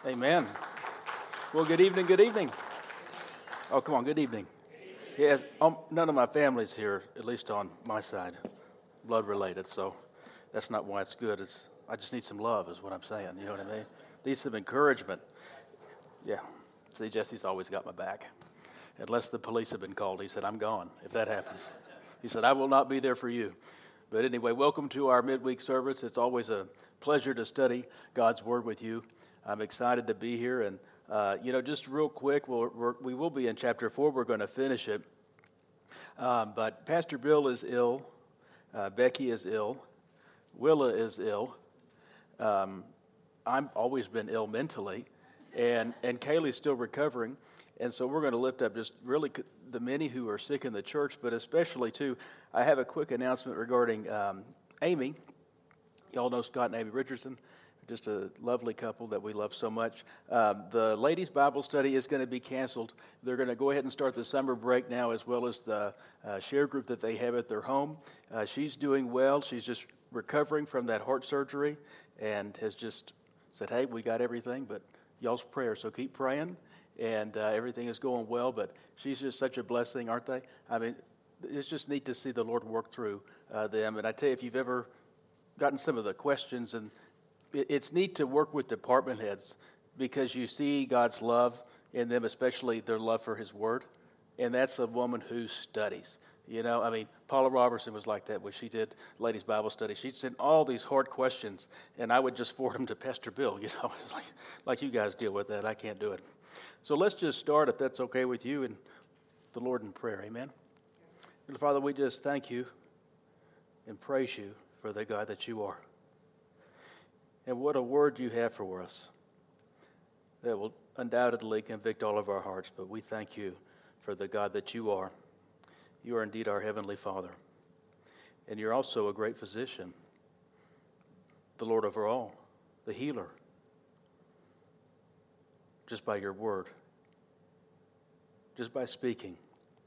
Amen. Well, good evening, good evening. Oh, come on, good evening. Yes, none of my family's here, at least on my side, blood related, so that's not why it's good. I just need some love is what I'm saying, you know what I mean? Need some encouragement. Yeah, see, Jesse's always got my back. Unless the police have been called, he said, I'm gone if that happens. He said, I will not be there for you. But anyway, welcome to our midweek service. It's always a pleasure to study God's Word with you. I'm excited to be here, and just real quick, we will be in chapter 4. We're going to finish it, but Pastor Bill is ill, Becky is ill, Willa is ill. I've always been ill mentally, and Kaylee's still recovering, and so we're going to lift up just really the many who are sick in the church, but especially too. I have a quick announcement regarding Amy. Y'all know Scott and Amy Richardson. Just a lovely couple that we love so much. The ladies' Bible study is going to be canceled. They're going to go ahead and start the summer break now, as well as the share group that they have at their home. She's doing well. She's just recovering from that heart surgery and has just said, hey, we got everything, but y'all's prayers, so keep praying. And everything is going well, but she's just such a blessing, aren't they? I mean, it's just neat to see the Lord work through them. And I tell you, if you've ever gotten some of the questions, and it's neat to work with department heads because you see God's love in them, especially their love for His Word. And that's a woman who studies. You know, I mean, Paula Robertson was like that when she did ladies' Bible study. She'd send all these hard questions, and I would just forward them to Pastor Bill. You know, it's like you guys deal with that. I can't do it. So let's just start, if that's okay with you, and the Lord in prayer. Amen. And Father, we just thank you and praise you for the God that you are. And what a word you have for us that will undoubtedly convict all of our hearts. But we thank you for the God that you are. You are indeed our Heavenly Father. And you're also a great physician, the Lord over all, the healer. Just by your word, just by speaking,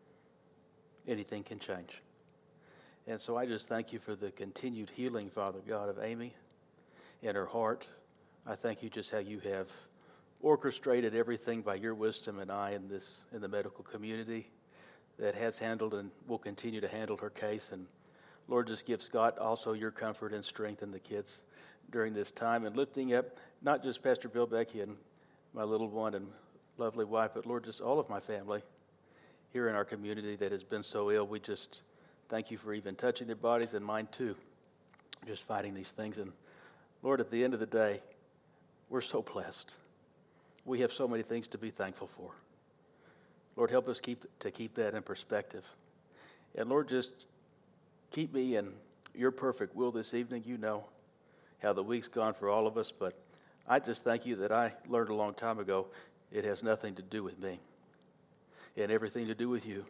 anything can change. And so I just thank you for the continued healing, Father God, of Amy in her heart. I thank you just how you have orchestrated everything by your wisdom and eye in the medical community that has handled and will continue to handle her case. And Lord, just give Scott also your comfort and strength and the kids during this time, and lifting up not just Pastor Bill, Becky, and my little one and lovely wife, but Lord, just all of my family here in our community that has been so ill. We just thank you for even touching their bodies and mine too, just fighting these things. And Lord, at the end of the day, we're so blessed. We have so many things to be thankful for. Lord, help us keep that in perspective. And Lord, just keep me in your perfect will this evening. You know how the week's gone for all of us, but I just thank you that I learned a long time ago it has nothing to do with me and everything to do with you,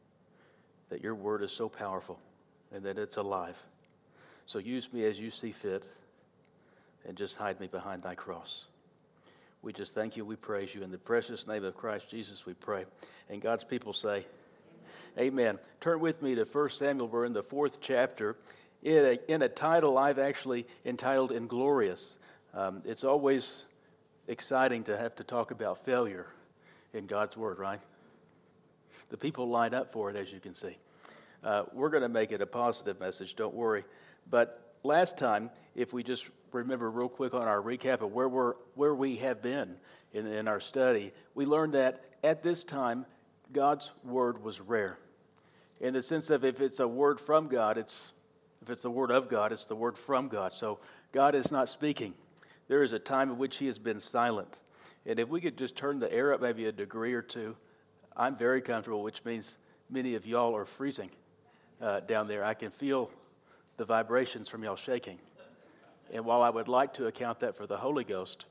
that your word is so powerful and that it's alive. So use me as you see fit, and just hide me behind thy cross. We just thank you. We praise you. In the precious name of Christ Jesus, we pray. And God's people say, amen. Turn with me to 1 Samuel. We're in the 4th chapter. In a title I've actually entitled Inglorious. It's always exciting to have to talk about failure in God's Word, right? The people line up for it, as you can see. We're going to make it a positive message, don't worry. But last time, if we just remember real quick on our recap of where we have been in our study, we learned that at this time, God's word was rare. In the sense of if it's a word from God, if it's the word of God, it's the word from God. So God is not speaking. There is a time in which he has been silent. And if we could just turn the air up maybe a degree or two, I'm very comfortable, which means many of y'all are freezing down there. I can feel the vibrations from y'all shaking. And while I would like to account that for the Holy Ghost,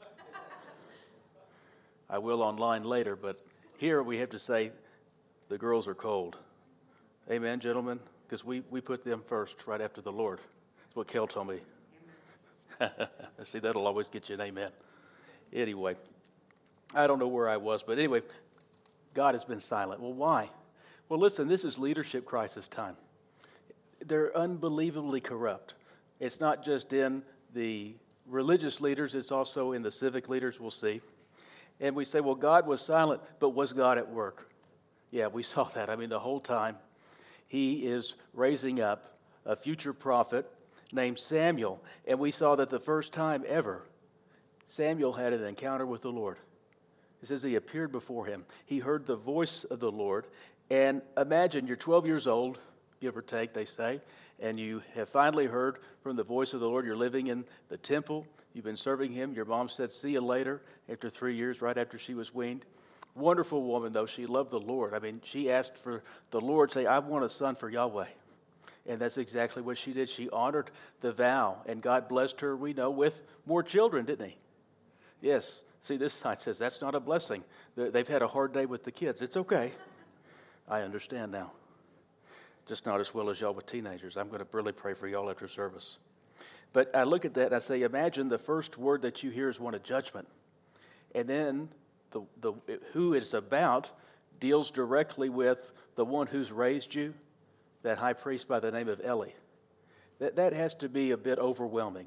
I will online later, but here we have to say the girls are cold. Amen, gentlemen? Because we put them first right after the Lord. That's what Kel told me. See, that'll always get you an amen. Anyway, I don't know where I was, but anyway, God has been silent. Well, why? Well, listen, this is leadership crisis time. They're unbelievably corrupt. It's not just in the religious leaders, it's also in the civic leaders, we'll see. And we say, well, God was silent, but was God at work? Yeah, we saw that. I mean, the whole time he is raising up a future prophet named Samuel. And we saw that the first time ever Samuel had an encounter with the Lord. It says he appeared before him. He heard the voice of the Lord. And imagine you're 12 years old, give or take, they say, and you have finally heard from the voice of the Lord. You're living in the temple. You've been serving him. Your mom said, see you later, after 3 years, right after she was weaned. Wonderful woman, though. She loved the Lord. I mean, she asked for the Lord, say, I want a son for Yahweh. And that's exactly what she did. She honored the vow, and God blessed her, we know, with more children, didn't he? Yes. See, this side says that's not a blessing. They've had a hard day with the kids. It's okay. I understand now. Just not as well as y'all with teenagers. I'm going to really pray for y'all after service. But I look at that and I say, imagine the first word that you hear is one of judgment. And then the who it's about deals directly with the one who's raised you, that high priest by the name of Eli. That has to be a bit overwhelming.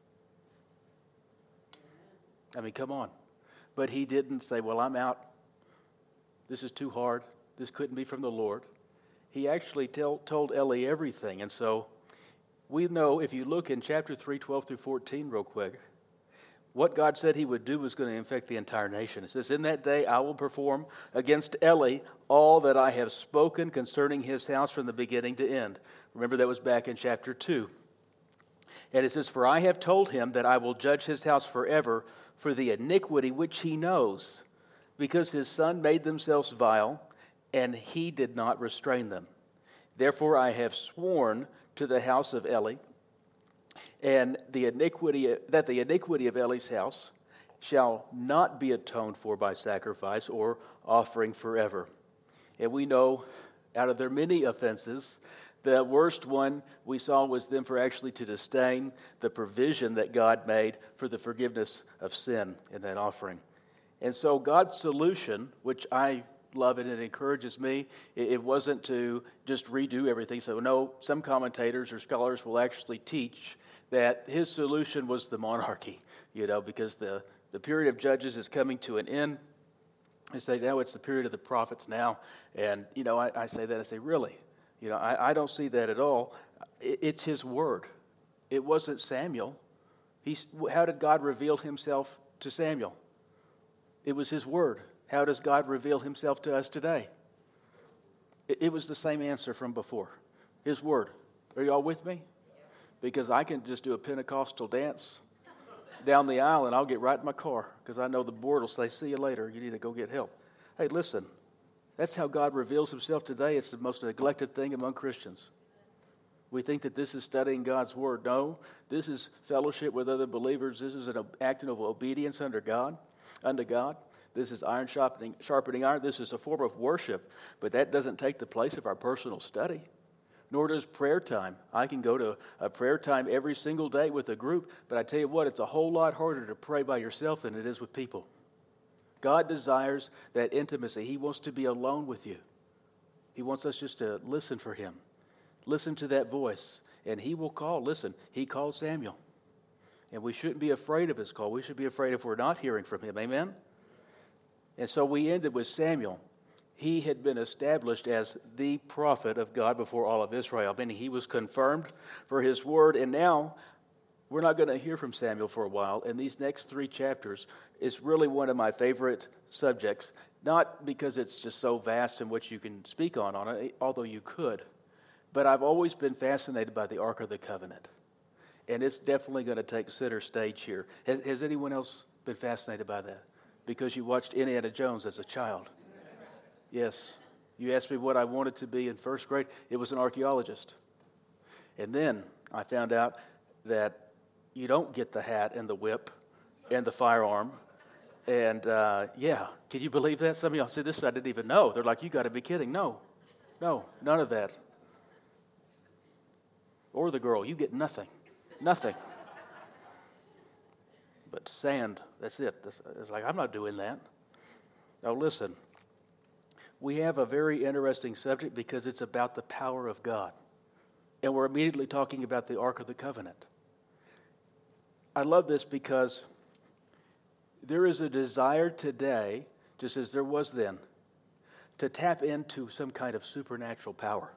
I mean, come on. But he didn't say, well, I'm out. This is too hard. This couldn't be from the Lord. He actually told Eli everything. And so we know, if you look in chapter 3, 12 through 14 real quick, what God said he would do was going to infect the entire nation. It says, in that day I will perform against Eli all that I have spoken concerning his house from the beginning to end. Remember, that was back in chapter 2. And it says, for I have told him that I will judge his house forever for the iniquity which he knows, because his son made themselves vile, and he did not restrain them. Therefore I have sworn to the house of Eli, and the iniquity of Eli's house shall not be atoned for by sacrifice or offering forever. And we know, out of their many offenses, the worst one we saw was them for actually to disdain the provision that God made for the forgiveness of sin in that offering. And so God's solution, which I love it and it encourages me, it wasn't to just redo everything. So no, some commentators or scholars will actually teach that his solution was the monarchy, because the period of judges is coming to an end. They say now it's the period of the prophets now. And, I say that, I say, really? I don't see that at all. It's his word. It wasn't Samuel. How did God reveal himself to Samuel? It was his word. How does God reveal himself to us today? It was the same answer from before. His word. Are you all with me? Because I can just do a Pentecostal dance down the aisle and I'll get right in my car because I know the board will say, see you later. You need to go get help. Hey, listen. That's how God reveals himself today. It's the most neglected thing among Christians. We think that this is studying God's word. No, this is fellowship with other believers. This is an act of obedience unto God. This is iron sharpening iron. This is a form of worship. But that doesn't take the place of our personal study. Nor does prayer time. I can go to a prayer time every single day with a group. But I tell you what, it's a whole lot harder to pray by yourself than it is with people. God desires that intimacy. He wants to be alone with you. He wants us just to listen for him. Listen to that voice. And he will call. Listen, he called Samuel. And we shouldn't be afraid of his call. We should be afraid if we're not hearing from him. Amen? And so we ended with Samuel. He had been established as the prophet of God before all of Israel. Meaning he was confirmed for his word. And now we're not going to hear from Samuel for a while. And these next 3 chapters is really one of my favorite subjects. Not because it's just so vast and what you can speak on it, although you could. But I've always been fascinated by the Ark of the Covenant. And it's definitely going to take center stage here. Has anyone else been fascinated by that? Because you watched Indiana Jones as a child. Yes. You asked me what I wanted to be in first grade. It was an archaeologist. And then I found out that you don't get the hat and the whip and the firearm. And can you believe that? Some of y'all say, this I didn't even know. They're like, you got to be kidding. No, none of that. Or the girl, you get nothing. But sand, that's it. It's like, I'm not doing that. Now listen, we have a very interesting subject because it's about the power of God. And we're immediately talking about the Ark of the Covenant. I love this because There is a desire today, just as there was then, to tap into some kind of supernatural power.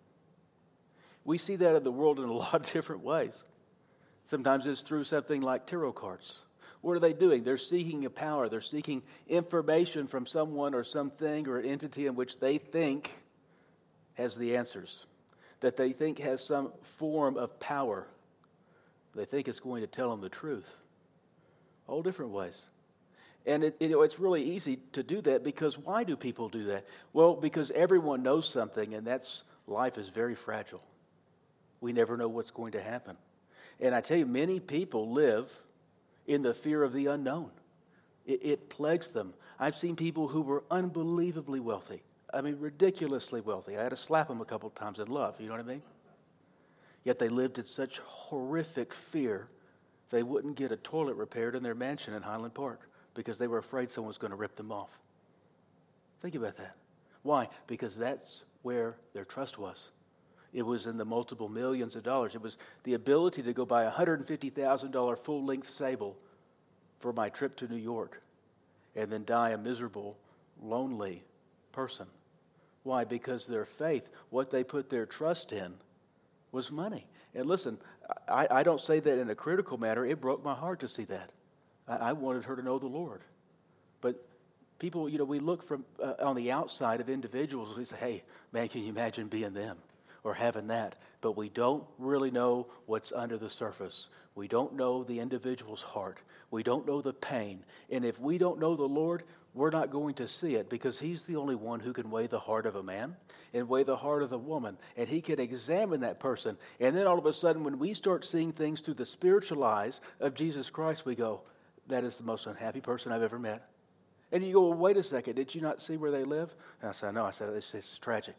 We see that in the world in a lot of different ways. Sometimes it's through something like tarot cards. What are they doing? They're seeking a power. They're seeking information from someone or something or an entity in which they think has the answers, that they think has some form of power. They think it's going to tell them the truth. All different ways. And it's really easy to do that because why do people do that? Well, because everyone knows something, and that's life is very fragile. We never know what's going to happen. And I tell you, many people live in the fear of the unknown. It plagues them. I've seen people who were unbelievably wealthy. I mean, ridiculously wealthy. I had to slap them a couple of times in love, you know what I mean? Yet they lived in such horrific fear they wouldn't get a toilet repaired in their mansion in Highland Park because they were afraid someone was going to rip them off. Think about that. Why? Because that's where their trust was. It was in the multiple millions of dollars. It was the ability to go buy a $150,000 full-length sable for my trip to New York and then die a miserable, lonely person. Why? Because their faith, what they put their trust in, was money. And listen, I don't say that in a critical manner. It broke my heart to see that. I wanted her to know the Lord. But people, we look from on the outside of individuals. We say, hey, man, can you imagine being them or having that? But we don't really know what's under the surface. We don't know the individual's heart. We don't know the pain. And if we don't know the Lord, we're not going to see it because he's the only one who can weigh the heart of a man and weigh the heart of the woman. And he can examine that person. And then all of a sudden, when we start seeing things through the spiritual eyes of Jesus Christ, we go, that is the most unhappy person I've ever met. And you go, well, wait a second, did you not see where they live? And I said, no. I said, it's tragic.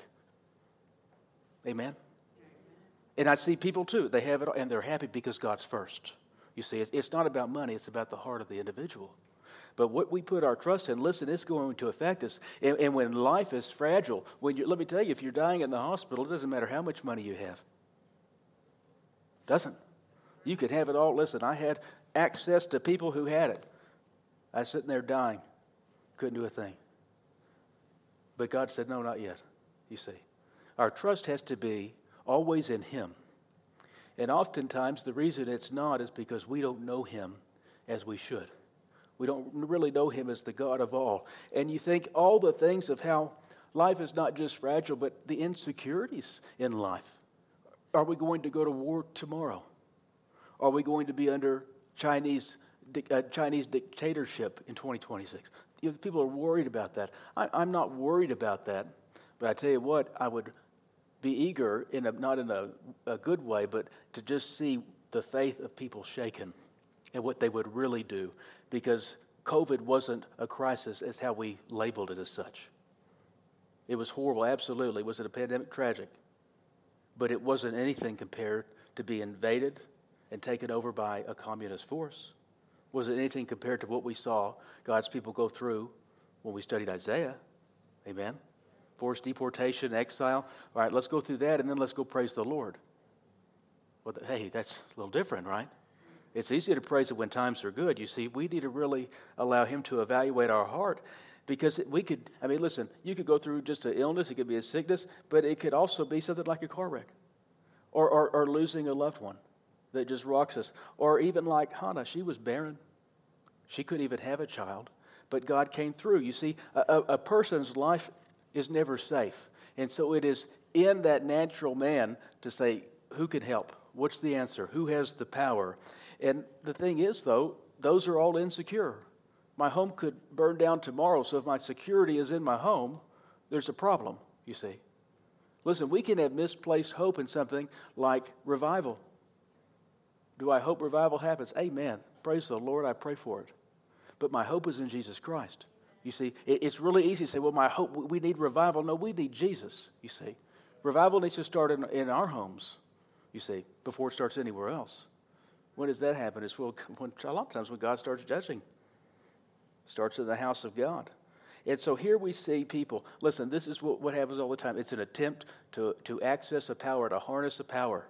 Amen? And I see people too. They have it, and they're happy because God's first. You see, it's not about money. It's about the heart of the individual. But what we put our trust in, listen, it's going to affect us. And when life is fragile, let me tell you, if you're dying in the hospital, it doesn't matter how much money you have. Doesn't. You could have it all. Listen, I had access to people who had it. I was sitting there dying. Couldn't do a thing. But God said, no, not yet, you see. Our trust has to be always in him. And oftentimes the reason it's not is because we don't know him as we should. We don't really know him as the God of all. And you think all the things of how life is not just fragile, but the insecurities in life. Are we going to go to war tomorrow? Are we going to be under Chinese dictatorship in 2026? People are worried about that. I'm not worried about that. But I tell you what, I would be eager, not in a good way, but to just see the faith of people shaken and what they would really do. Because COVID wasn't a crisis as how we labeled it as such. It was horrible, absolutely. Was it a pandemic? Tragic. But it wasn't anything compared to be invaded and taken over by a communist force. Was it anything compared to what we saw God's people go through when we studied Isaiah? Amen. Forced deportation, exile. All right, let's go through that and then let's go praise the Lord. Well, hey, that's a little different, right? It's easy to praise it when times are good. You see, we need to really allow him to evaluate our heart because listen, you could go through just an illness, it could be a sickness, but it could also be something like a car wreck or losing a loved one that just rocks us. Or even like Hannah, she was barren. She couldn't even have a child, but God came through. You see, a person's life is never safe. And so it is in that natural man to say, who can help? What's the answer? Who has the power? And the thing is, though, those are all insecure. My home could burn down tomorrow, so if my security is in my home, there's a problem, you see. Listen, we can have misplaced hope in something like revival. Do I hope revival happens? Amen. Praise the Lord, I pray for it. But my hope is in Jesus Christ. You see, it's really easy to say, well, my hope, we need revival. No, we need Jesus, you see. Revival needs to start in our homes, you see, before it starts anywhere else. When does that happen? It's a lot of times when God starts judging. It starts in the house of God. And so here we see people. Listen, this is what happens all the time. It's an attempt to access a power, to harness a power.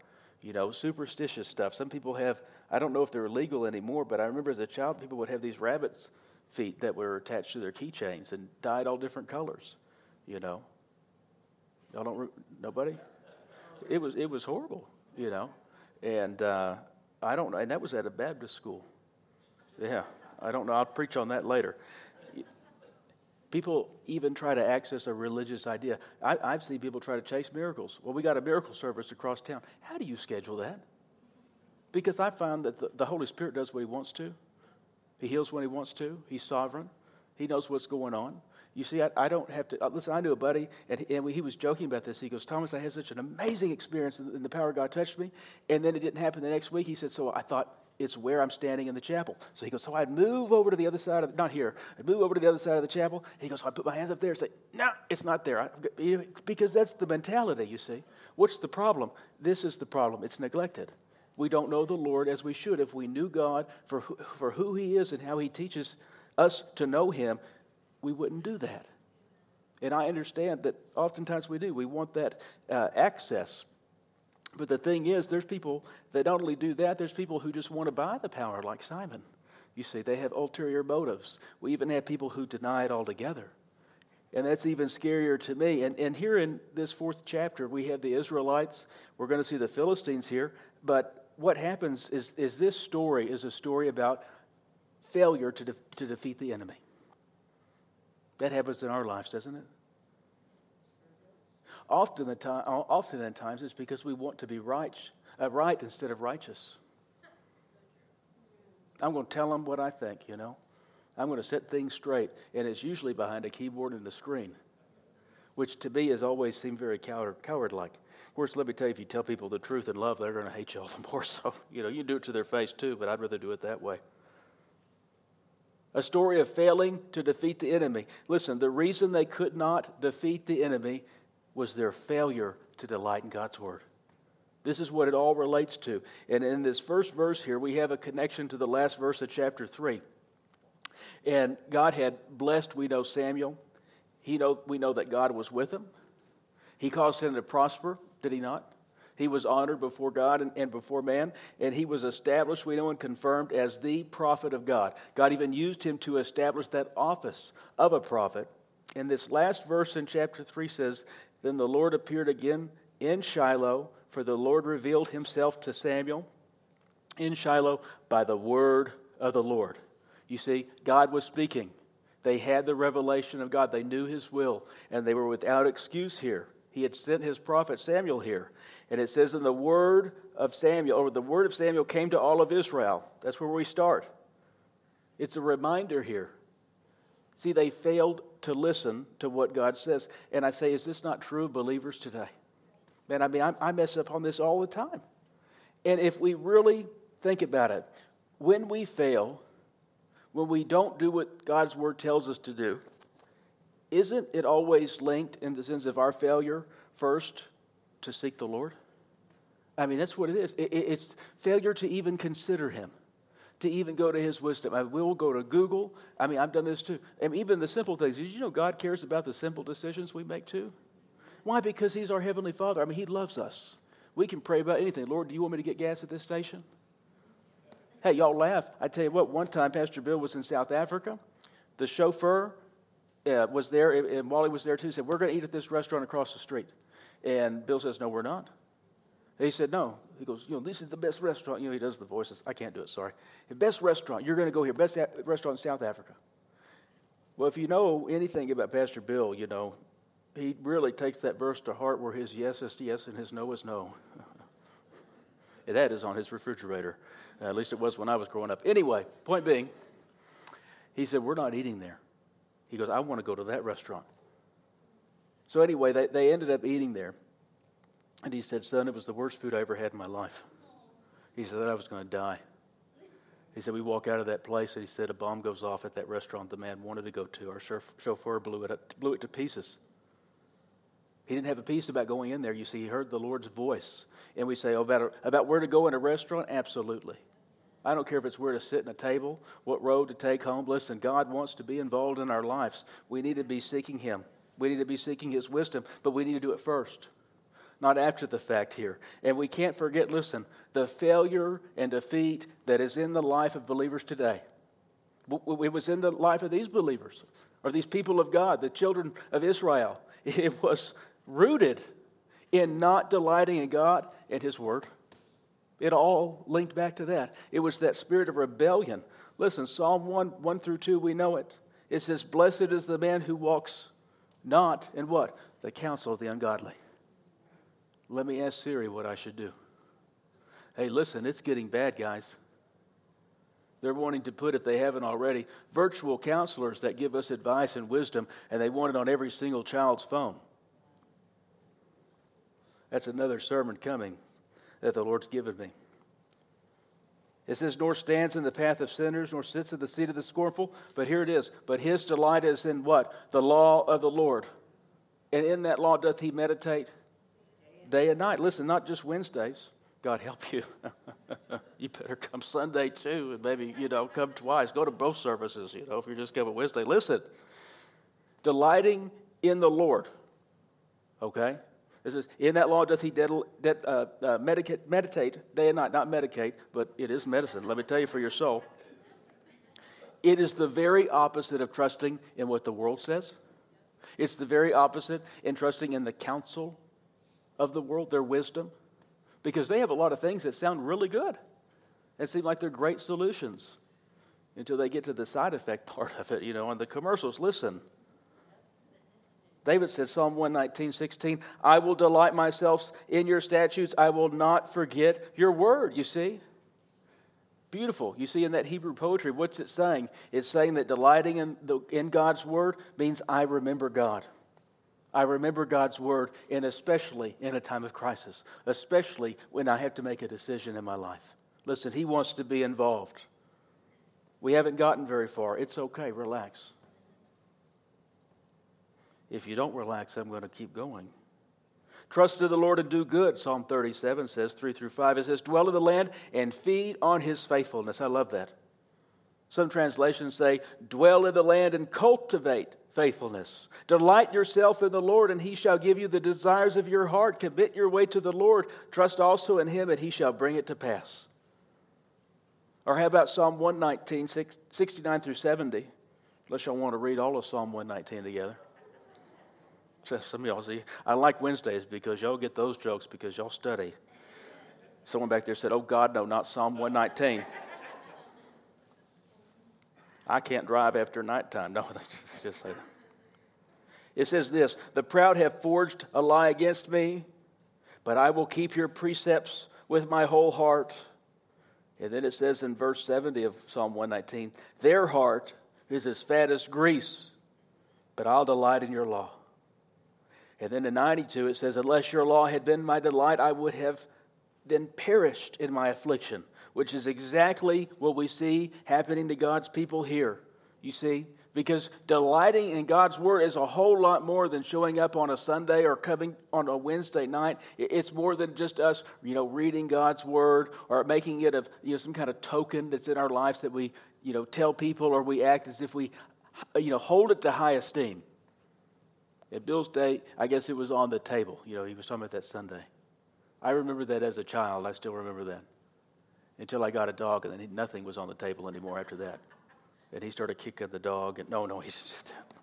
Superstitious stuff. Some people have, I don't know if they're illegal anymore, but I remember as a child, people would have these rabbits feet that were attached to their keychains and dyed all different colors, you know. Y'all don't, nobody? It was horrible, you know. And I don't know, and that was at a Baptist school. Yeah, I don't know. I'll preach on that later. People even try to access a religious idea. I've seen people try to chase miracles. Well, we got a miracle service across town. How do you schedule that? Because I found that the Holy Spirit does what He wants to. He heals when He wants to. He's sovereign. He knows what's going on. You see, I don't have to. Listen, I knew a buddy, and he was joking about this. He goes, Thomas, I had such an amazing experience, and the power of God touched me, and then it didn't happen the next week. He said, so I thought, it's where I'm standing in the chapel. So he goes, so I'd move over to the other side not here. I'd move over to the other side of the chapel. He goes, so I put my hands up there and say, no, it's not there. Because that's the mentality, you see. What's the problem? This is the problem. It's neglected. We don't know the Lord as we should. If we knew God for who He is and how He teaches us to know Him, we wouldn't do that. And I understand that oftentimes we do. We want that access. But the thing is, there's people that not only do that, there's people who just want to buy the power like Simon. You see, they have ulterior motives. We even have people who deny it altogether. And that's even scarier to me. And here in this 4th chapter, we have the Israelites. We're going to see the Philistines here. But what happens is this story is a story about failure to defeat the enemy. That happens in our lives, doesn't it? Often at times it's because we want to be right instead of righteous. I'm going to tell them what I think, you know. I'm going to set things straight, and it's usually behind a keyboard and a screen, which to me has always seemed very coward-like. Of course, let me tell you, if you tell people the truth in love, they're going to hate you all the more. So, you know, you can do it to their face too, but I'd rather do it that way. A story of failing to defeat the enemy. Listen, the reason they could not defeat the enemy was their failure to delight in God's Word. This is what it all relates to. And in this first verse here, we have a connection to the last verse of chapter 3. And God had blessed, we know, Samuel. We know that God was with him. He caused him to prosper, did He not? He was honored before God and before man. And he was established, we know, and confirmed as the prophet of God. God even used him to establish that office of a prophet. And this last verse in chapter 3 says, then the Lord appeared again in Shiloh, for the Lord revealed Himself to Samuel in Shiloh by the word of the Lord. You see, God was speaking. They had the revelation of God. They knew His will, and they were without excuse here. He had sent His prophet Samuel here. And it says, in the word of Samuel, or the word of Samuel came to all of Israel. That's where we start. It's a reminder here. See, they failed to listen to what God says. And I say, is this not true of believers today? Man, I mean, I mess up on this all the time. And if we really think about it, when we fail, when we don't do what God's Word tells us to do, isn't it always linked in the sense of our failure first to seek the Lord? I mean, that's what it is. It's failure to even consider Him, to even go to His wisdom. I mean, we'll go to Google. I mean, I've done this too. And even the simple things. Did you know God cares about the simple decisions we make too? Why? Because He's our Heavenly Father. I mean, He loves us. We can pray about anything. Lord, do you want me to get gas at this station? Hey, y'all laugh. I tell you what, one time Pastor Bill was in South Africa. The chauffeur was there, and Wally was there too. He said, we're going to eat at this restaurant across the street. And Bill says, no, we're not. He said, no. He goes, this is the best restaurant. He does the voices. I can't do it, sorry. The best restaurant. You're going to go here. Best restaurant in South Africa. Well, if you know anything about Pastor Bill, he really takes that verse to heart where his yes is yes and his no is no. And that is on his refrigerator. At least it was when I was growing up. Anyway, point being, he said, we're not eating there. He goes, I want to go to that restaurant. So anyway, they ended up eating there. And he said, son, it was the worst food I ever had in my life. He said that I was going to die. He said, we walk out of that place, and he said, a bomb goes off at that restaurant the man wanted to go to. Our chauffeur blew it to pieces. He didn't have a peace about going in there. You see, he heard the Lord's voice. And we say, about where to go in a restaurant? Absolutely. I don't care if it's where to sit at a table, what road to take home. Listen, God wants to be involved in our lives. We need to be seeking Him. We need to be seeking His wisdom, but we need to do it first, not after the fact here. And we can't forget, listen, the failure and defeat that is in the life of believers today. It was in the life of these believers, or these people of God, the children of Israel. It was rooted in not delighting in God and His Word. It all linked back to that. It was that spirit of rebellion. Listen, Psalm 1 through 2, we know it. It says, blessed is the man who walks not in what? The counsel of the ungodly. Let me ask Siri what I should do. Hey, listen, it's getting bad, guys. They're wanting to put, if they haven't already, virtual counselors that give us advice and wisdom, and they want it on every single child's phone. That's another sermon coming that the Lord's given me. It says, nor stands in the path of sinners, nor sits in the seat of the scornful. But here it is. But his delight is in what? The law of the Lord. And in that law doth he meditate day and night. Listen, not just Wednesdays. God help you. You better come Sunday too, and maybe, come twice. Go to both services, if you're just coming Wednesday. Listen, delighting in the Lord, okay? It says, in that law doth he meditate day and night. Not medicate, but it is medicine. Let me tell you, for your soul. It is the very opposite of trusting in what the world says. It's the very opposite in trusting in the counsel of the world, their wisdom. Because they have a lot of things that sound really good. It seem like they're great solutions until they get to the side effect part of it, and the commercials. Listen. David said, Psalm 119:16, I will delight myself in your statutes. I will not forget your word, you see. Beautiful. You see, in that Hebrew poetry, what's it saying? It's saying that delighting in God's word means I remember God. I remember God's word, and especially in a time of crisis, especially when I have to make a decision in my life. Listen, He wants to be involved. We haven't gotten very far. It's okay. Relax. If you don't relax, I'm going to keep going. Trust in the Lord and do good, Psalm 37 says, 3 through 5. It says, dwell in the land and feed on His faithfulness. I love that. Some translations say, dwell in the land and cultivate faithfulness. Delight yourself in the Lord, and He shall give you the desires of your heart. Commit your way to the Lord. Trust also in Him, and He shall bring it to pass. Or how about Psalm 119, 69 through 70? Unless y'all want to read all of Psalm 119 together. Some of y'all see, I like Wednesdays because y'all get those jokes because y'all study. Someone back there said, oh God, no, not Psalm 119. I can't drive after nighttime. No, that's just say that. It says this, the proud have forged a lie against me, but I will keep your precepts with my whole heart. And then it says in verse 70 of Psalm 119, their heart is as fat as grease, but I'll delight in your law. And then in 92 it says, unless your law had been my delight, I would have then perished in my affliction, which is exactly what we see happening to God's people here, you see. Because delighting in God's word is a whole lot more than showing up on a Sunday or coming on a Wednesday night. It's more than just us, reading God's word or making it of, some kind of token that's in our lives that we, tell people, or we act as if we, hold it to high esteem. At Bill's day, I guess it was on the table. He was talking about that Sunday. I remember that as a child. I still remember that. Until I got a dog, and then nothing was on the table anymore after that. And he started kicking the dog. And no, he just did that.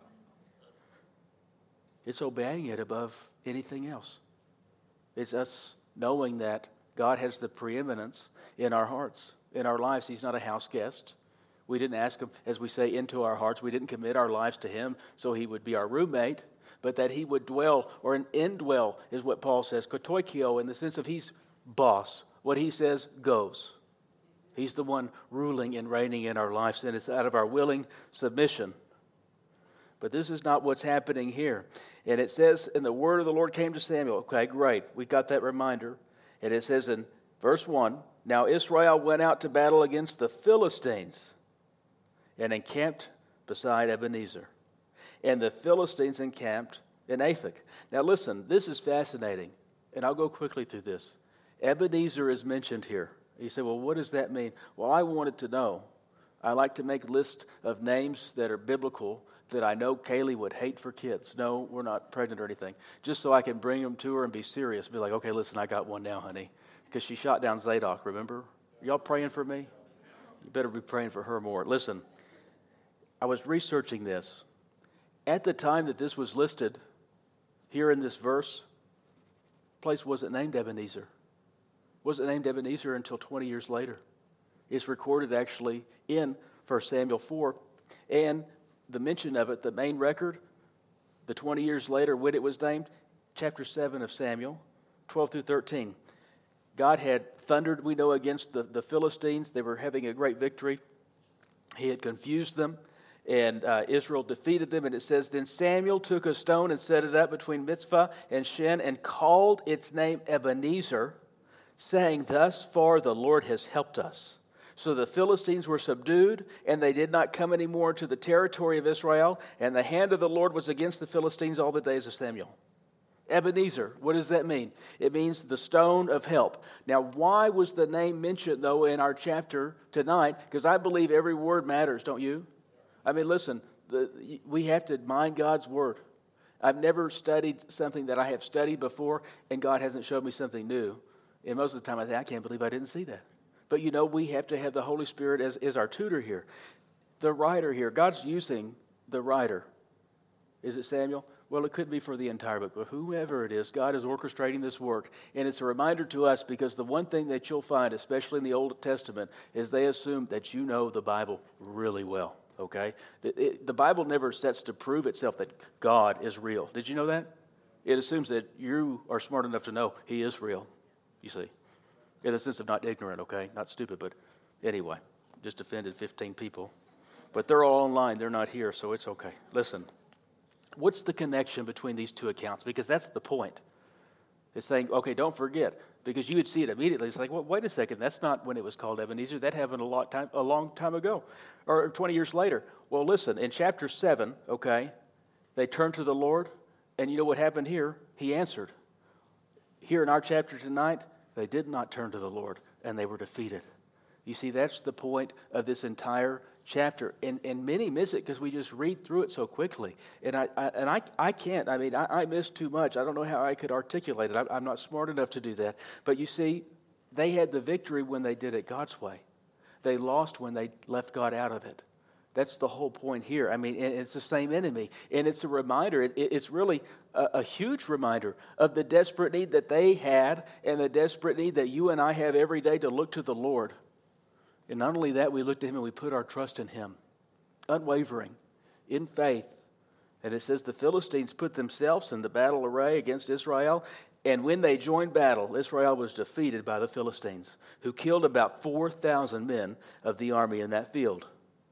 It's obeying it above anything else. It's us knowing that God has the preeminence in our hearts, in our lives. He's not a house guest. We didn't ask Him, as we say, into our hearts. We didn't commit our lives to Him so He would be our roommate, but that He would dwell, or indwell is what Paul says, kotoikio, in the sense of He's boss. What He says goes. He's the one ruling and reigning in our lives, and it's out of our willing submission. But this is not what's happening here. And it says, and the word of the Lord came to Samuel. Okay, great. We got that reminder. And it says in verse 1, now Israel went out to battle against the Philistines and encamped beside Ebenezer. And the Philistines encamped in Aphek. Now listen, this is fascinating, and I'll go quickly through this. Ebenezer is mentioned here. You say, well, what does that mean? Well, I wanted to know. I like to make a list of names that are biblical that I know Kaylee would hate for kids. No, we're not pregnant or anything. Just so I can bring them to her and be serious. Be like, okay, listen, I got one now, honey. Because she shot down Zadok, remember? Y'all praying for me? You better be praying for her more. Listen, I was researching this. At the time that this was listed here in this verse, the place wasn't named Ebenezer. Wasn't named Ebenezer until 20 years later. It's recorded actually in 1 Samuel 4. And the mention of it, the main record, the 20 years later when it was named, chapter 7 of Samuel, 12 through 13. God had thundered, we know, against the Philistines. They were having a great victory. He had confused them, and Israel defeated them. And it says, then Samuel took a stone and set it up between Mizpah and Shen and called its name Ebenezer, saying, thus far the Lord has helped us. So the Philistines were subdued, and they did not come any more into the territory of Israel, and the hand of the Lord was against the Philistines all the days of Samuel. Ebenezer, what does that mean? It means the stone of help. Now, why was the name mentioned, though, in our chapter tonight? Because I believe every word matters, don't you? I mean, listen, we have to mind God's word. I've never studied something that I have studied before, and God hasn't showed me something new. And most of the time I think, I can't believe I didn't see that. But, you know, we have to have the Holy Spirit as our tutor here. The writer here, God's using the writer. Is it Samuel? Well, it could be for the entire book, but whoever it is, God is orchestrating this work. And it's a reminder to us, because the one thing that you'll find, especially in the Old Testament, is they assume that you know the Bible really well, okay? The Bible never sets to prove itself that God is real. Did you know that? It assumes that you are smart enough to know He is real, you see. In the sense of not ignorant, okay? Not stupid, but anyway, just offended 15 people. But they're all online. They're not here, so it's okay. Listen. What's the connection between these two accounts? Because that's the point. It's saying, okay, don't forget, because you would see it immediately. It's like, well, wait a second, that's not when it was called Ebenezer. That happened a long time ago, or 20 years later. Well, listen, in chapter 7, okay, they turned to the Lord, and you know what happened here? He answered. Here in our chapter tonight, they did not turn to the Lord, and they were defeated. You see, that's the point of this entire chapter, and many miss it because we just read through it so quickly. And I can't. I mean, I miss too much. I don't know how I could articulate it. I'm not smart enough to do that. But you see, they had the victory when they did it God's way. They lost when they left God out of it. That's the whole point here. I mean, it's the same enemy, and it's a reminder. It's really a huge reminder of the desperate need that they had, and the desperate need that you and I have every day to look to the Lord. And not only that, we look to Him and we put our trust in Him, unwavering, in faith. And it says the Philistines put themselves in the battle array against Israel, and when they joined battle, Israel was defeated by the Philistines, who killed about 4,000 men of the army in that field.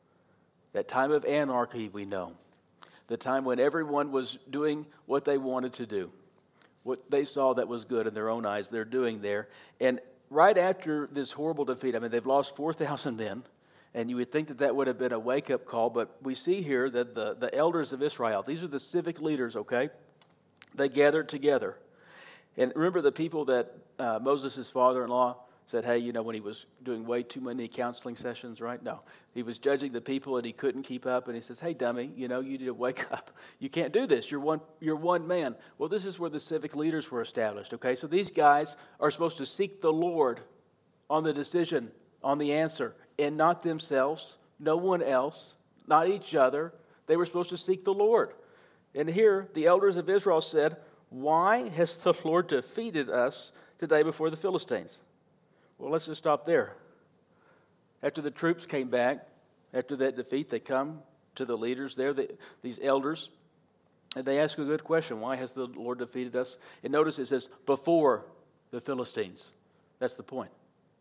That time of anarchy, we know. The time when everyone was doing what they wanted to do. What they saw that was good in their own eyes, they're doing there. And right after this horrible defeat, I mean, they've lost 4,000 men, and you would think that that would have been a wake-up call, but we see here that the elders of Israel, these are the civic leaders, okay? They gathered together. And remember the people that Moses' father-in-law said, hey, you know, when he was doing way too many counseling sessions, right? No. He was judging the people, and he couldn't keep up, and he says, hey, dummy, you know, you need to wake up. You can't do this. You're one man. Well, this is where the civic leaders were established, okay? So these guys are supposed to seek the Lord on the decision, on the answer, and not themselves, no one else, not each other. They were supposed to seek the Lord. And here, the elders of Israel said, why has the Lord defeated us today before the Philistines? Well, let's just stop there. After the troops came back, after that defeat, they come to the leaders there, these elders, and they ask a good question. Why has the Lord defeated us? And notice it says, before the Philistines. That's the point.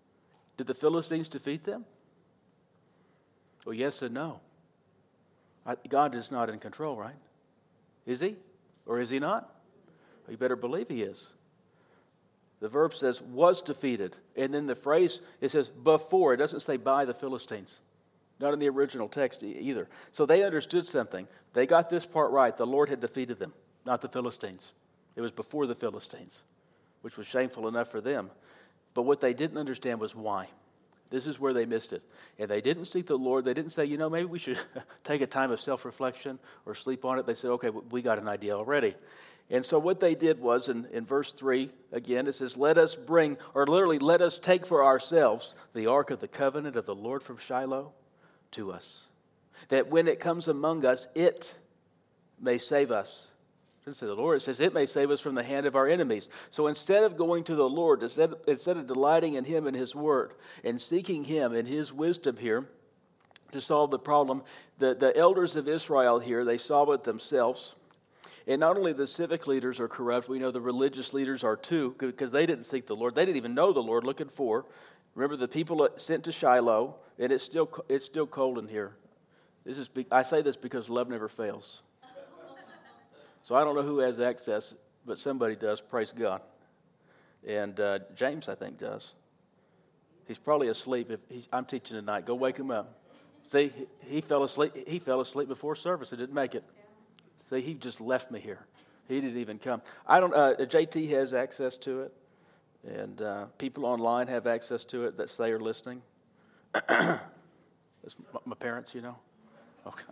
Did the Philistines defeat them? Well, yes and no. God is not in control, right? Is He? Or is He not? Well, you better believe He is. The verb says, was defeated. And then the phrase, it says, before. It doesn't say by the Philistines. Not in the original text either. So they understood something. They got this part right. The Lord had defeated them, not the Philistines. It was before the Philistines, which was shameful enough for them. But what they didn't understand was why. This is where they missed it. And they didn't seek the Lord. They didn't say, you know, maybe we should take a time of self-reflection or sleep on it. They said, okay, we got an idea already. And so what they did was, in verse 3, again, it says, let us bring, or literally, let us take for ourselves the ark of the covenant of the Lord from Shiloh to us. that when it comes among us, it may save us. It doesn't say the Lord, it says it may save us from the hand of our enemies. So instead of going to the Lord, instead of delighting in Him and His Word and seeking Him and His wisdom here to solve the problem, the elders of Israel here, they solve it themselves. And not only the civic leaders are corrupt, we know the religious leaders are too, because they didn't seek the Lord. They didn't even know the Lord, looking for. Remember the people sent to Shiloh, and it's still cold in here. I say this because love never fails. So I don't know who has access, but somebody does, praise God. And James, I think, does. He's probably asleep. I'm teaching tonight. Go wake him up. See, he fell asleep. He fell asleep before service. He didn't make it. See, he just left me here. He didn't even come. JT has access to it, and people online have access to it that say are listening. That's my parents, you know. Okay.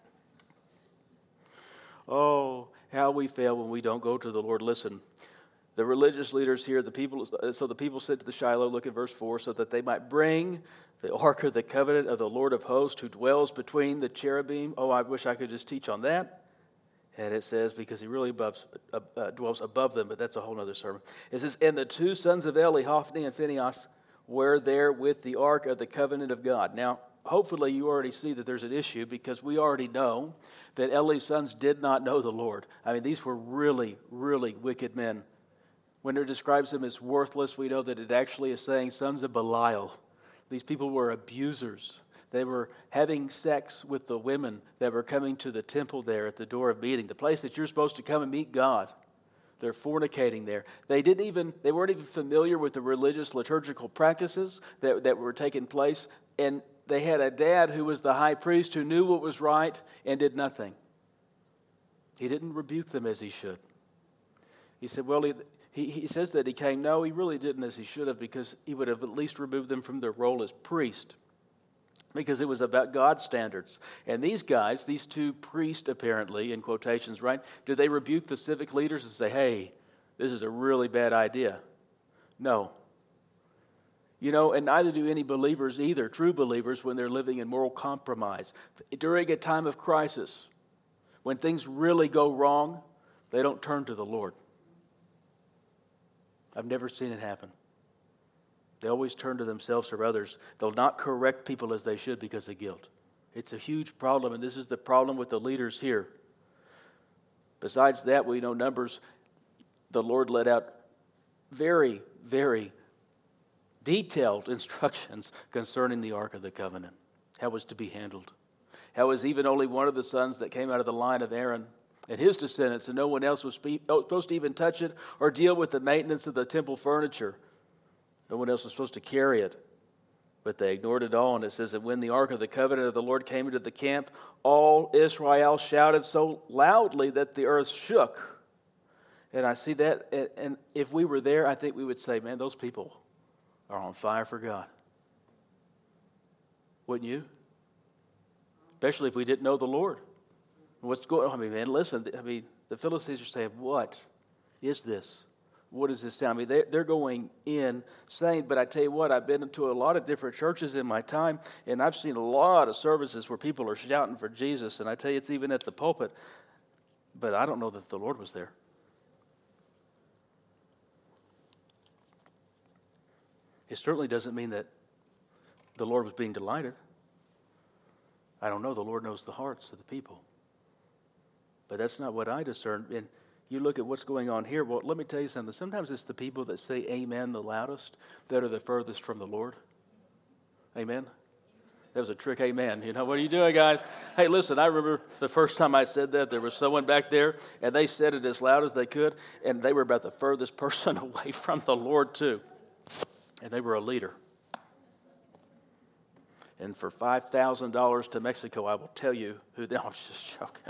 Oh, how we fail when we don't go to the Lord. Listen, the religious leaders here, the people sent to the Shiloh, look at verse 4, so that they might bring the ark of the covenant of the Lord of hosts who dwells between the cherubim. Oh, I wish I could just teach on that. And it says, because he really dwells above them, but that's a whole other sermon. It says, and the two sons of Eli, Hophni and Phinehas, were there with the ark of the covenant of God. Now, hopefully you already see that there's an issue, because we already know that Eli's sons did not know the Lord. I mean, these were really, really wicked men. When it describes them as worthless, we know that it actually is saying sons of Belial. These people were abusers. They were having sex with the women that were coming to the temple there at the door of meeting, the place that you're supposed to come and meet God. They're fornicating there. They weren't even familiar with the religious liturgical practices that were taking place. And they had a dad who was the high priest who knew what was right and did nothing. He didn't rebuke them as he should. He said, well, he says that he came. No, he really didn't as he should have, because he would have at least removed them from their role as priest, because it was about God's standards. And these guys, these two priests apparently, in quotations, right? Do they rebuke the civic leaders and say, hey, this is a really bad idea? No. You know, and neither do any believers either, true believers, when they're living in moral compromise. During a time of crisis, when things really go wrong, they don't turn to the Lord. I've never seen it happen. They always turn to themselves or others. They'll not correct people as they should because of guilt. It's a huge problem, and this is the problem with the leaders here. Besides that, we know Numbers, the Lord let out very, very detailed instructions concerning the Ark of the Covenant, how it was to be handled. How it was even only one of the sons that came out of the line of Aaron and his descendants, and no one else was supposed to even touch it or deal with the maintenance of the temple furniture. No one else was supposed to carry it, but they ignored it all. And it says that when the Ark of the Covenant of the Lord came into the camp, all Israel shouted so loudly that the earth shook. And I see that, and if we were there, I think we would say, man, those people are on fire for God. Wouldn't you? Especially if we didn't know the Lord. What's going on? I mean, man, listen, the Philistines are saying, what is this? What does this sound? I mean, they're going insane. But I tell you what, I've been to a lot of different churches in my time, and I've seen a lot of services where people are shouting for Jesus. And I tell you, it's even at the pulpit. But I don't know that the Lord was there. It certainly doesn't mean that the Lord was being delighted. I don't know. The Lord knows the hearts of the people. But that's not what I discern. And you look at what's going on here. Well, let me tell you something. Sometimes it's the people that say amen the loudest that are the furthest from the Lord. Amen? That was a trick amen. You know, what are you doing, guys? Hey, listen, I remember the first time I said that, there was someone back there, and they said it as loud as they could, and they were about the furthest person away from the Lord, too. And they were a leader. And for $5,000 to Mexico, I will tell you who. No, I was just joking.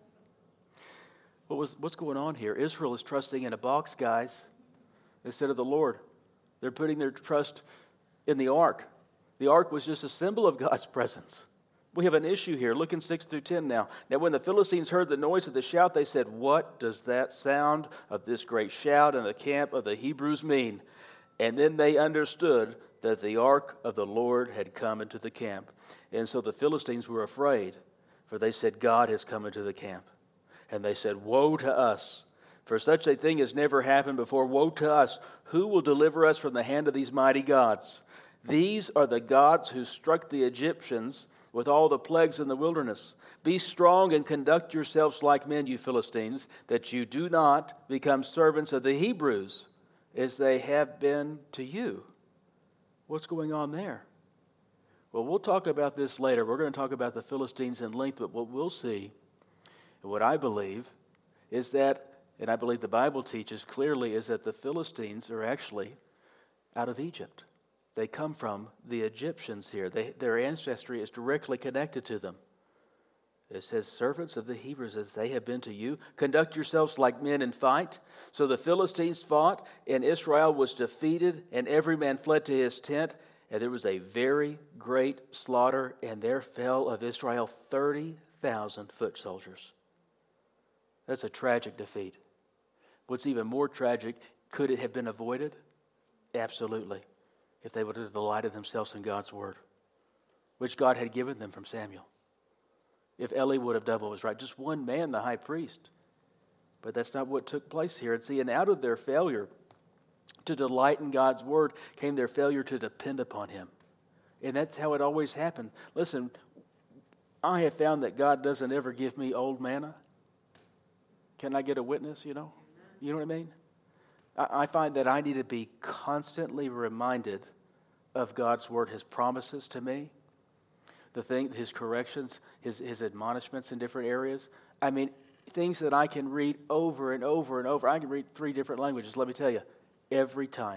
What's going on here? Israel is trusting in a box, guys, instead of the Lord. They're putting their trust in the ark. The ark was just a symbol of God's presence. We have an issue here. Look in 6 through 10 now. Now, when the Philistines heard the noise of the shout, they said, what does that sound of this great shout in the camp of the Hebrews mean? And then they understood that the ark of the Lord had come into the camp. And so the Philistines were afraid. For they said, God has come into the camp. And they said, woe to us, for such a thing has never happened before. Woe to us! Who will deliver us from the hand of these mighty gods? These are the gods who struck the Egyptians with all the plagues in the wilderness. Be strong and conduct yourselves like men, you Philistines, that you do not become servants of the Hebrews, as they have been to you. What's going on there? Well, we'll talk about this later. We're going to talk about the Philistines in length, but what we'll see, and what I believe, is that, and I believe the Bible teaches clearly, is that the Philistines are actually out of Egypt. They come from the Egyptians here. Their ancestry is directly connected to them. It says, servants of the Hebrews, as they have been to you, conduct yourselves like men and fight. So the Philistines fought, and Israel was defeated, and every man fled to his tent. And there was a very great slaughter, and there fell of Israel 30,000 foot soldiers. That's a tragic defeat. What's even more tragic, could it have been avoided? Absolutely. If they would have delighted themselves in God's word, which God had given them from Samuel. If Eli would have done what was right. Just one man, the high priest. But that's not what took place here. And see, and out of their failure to delight in God's word came their failure to depend upon him. And that's how it always happened. Listen, I have found that God doesn't ever give me old manna. Can I get a witness, you know? You know what I mean? I find that I need to be constantly reminded of God's word, his promises to me, his corrections, his admonishments in different areas. I mean, things that I can read over and over and over. I can read 3 different languages, let me tell you. Every time,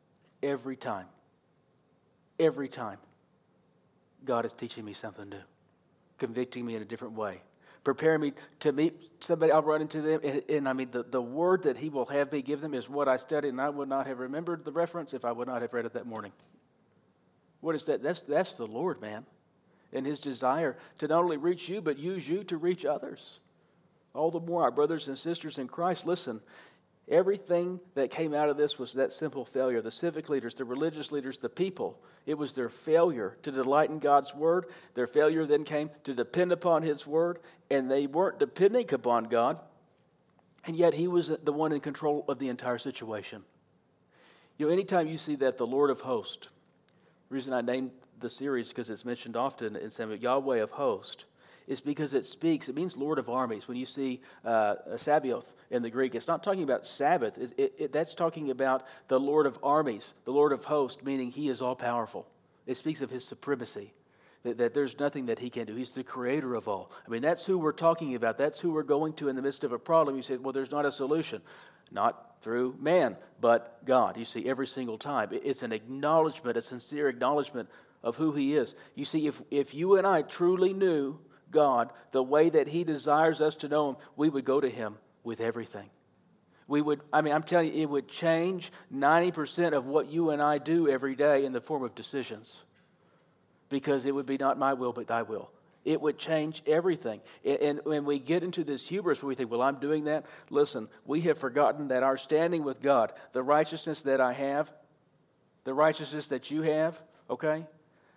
God is teaching me something new, convicting me in a different way, preparing me to meet somebody. I'll run into them, and I mean, the word that he will have me give them is what I studied, and I would not have remembered the reference if I would not have read it that morning. What is that? That's the Lord, man, and his desire to not only reach you, but use you to reach others. All the more, our brothers and sisters in Christ, listen, everything that came out of this was that simple failure. The civic leaders, the religious leaders, the people, it was their failure to delight in God's word. Their failure then came to depend upon his word, and they weren't depending upon God, and yet he was the one in control of the entire situation. You know, anytime you see that the Lord of hosts, the reason I named the series because it's mentioned often in Samuel, Yahweh of hosts, is because it means Lord of armies. When you see Sabaoth in the Greek, it's not talking about Sabbath. That's talking about the Lord of armies, the Lord of hosts, meaning he is all-powerful. It speaks of his supremacy, that there's nothing that he can do. He's the creator of all. I mean, that's who we're talking about. That's who we're going to in the midst of a problem. You say, well, there's not a solution. Not through man, but God. You see, every single time. It's an acknowledgement, a sincere acknowledgement of who he is. You see, if you and I truly knew God the way that he desires us to know him, we would go to him with everything. I'm telling you, it would change 90% of what you and I do every day in the form of decisions. Because it would be not my will, but thy will. It would change everything. And when we get into this hubris where we think, well, I'm doing that. Listen, we have forgotten that our standing with God, the righteousness that I have, the righteousness that you have, okay?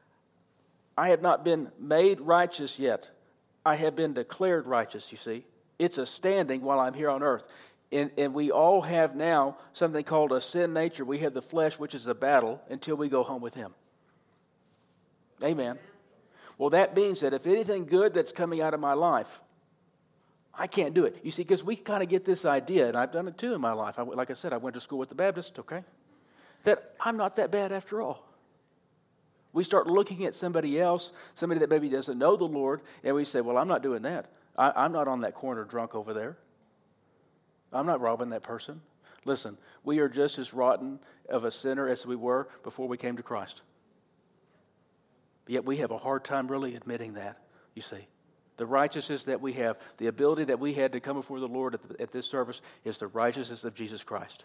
I have not been made righteous yet. I have been declared righteous, you see. It's a standing while I'm here on earth. And we all have now something called a sin nature. We have the flesh, which is a battle, until we go home with him. Amen. Well, that means that if anything good that's coming out of my life, I can't do it. You see, because we kind of get this idea, and I've done it too in my life. Like I said, I went to school with the Baptist, okay? That I'm not that bad after all. We start looking at somebody else, somebody that maybe doesn't know the Lord, and we say, well, I'm not doing that. I'm not on that corner drunk over there. I'm not robbing that person. Listen, we are just as rotten of a sinner as we were before we came to Christ. Yet we have a hard time really admitting that, you see. The righteousness that we have, the ability that we had to come before the Lord at this service is the righteousness of Jesus Christ.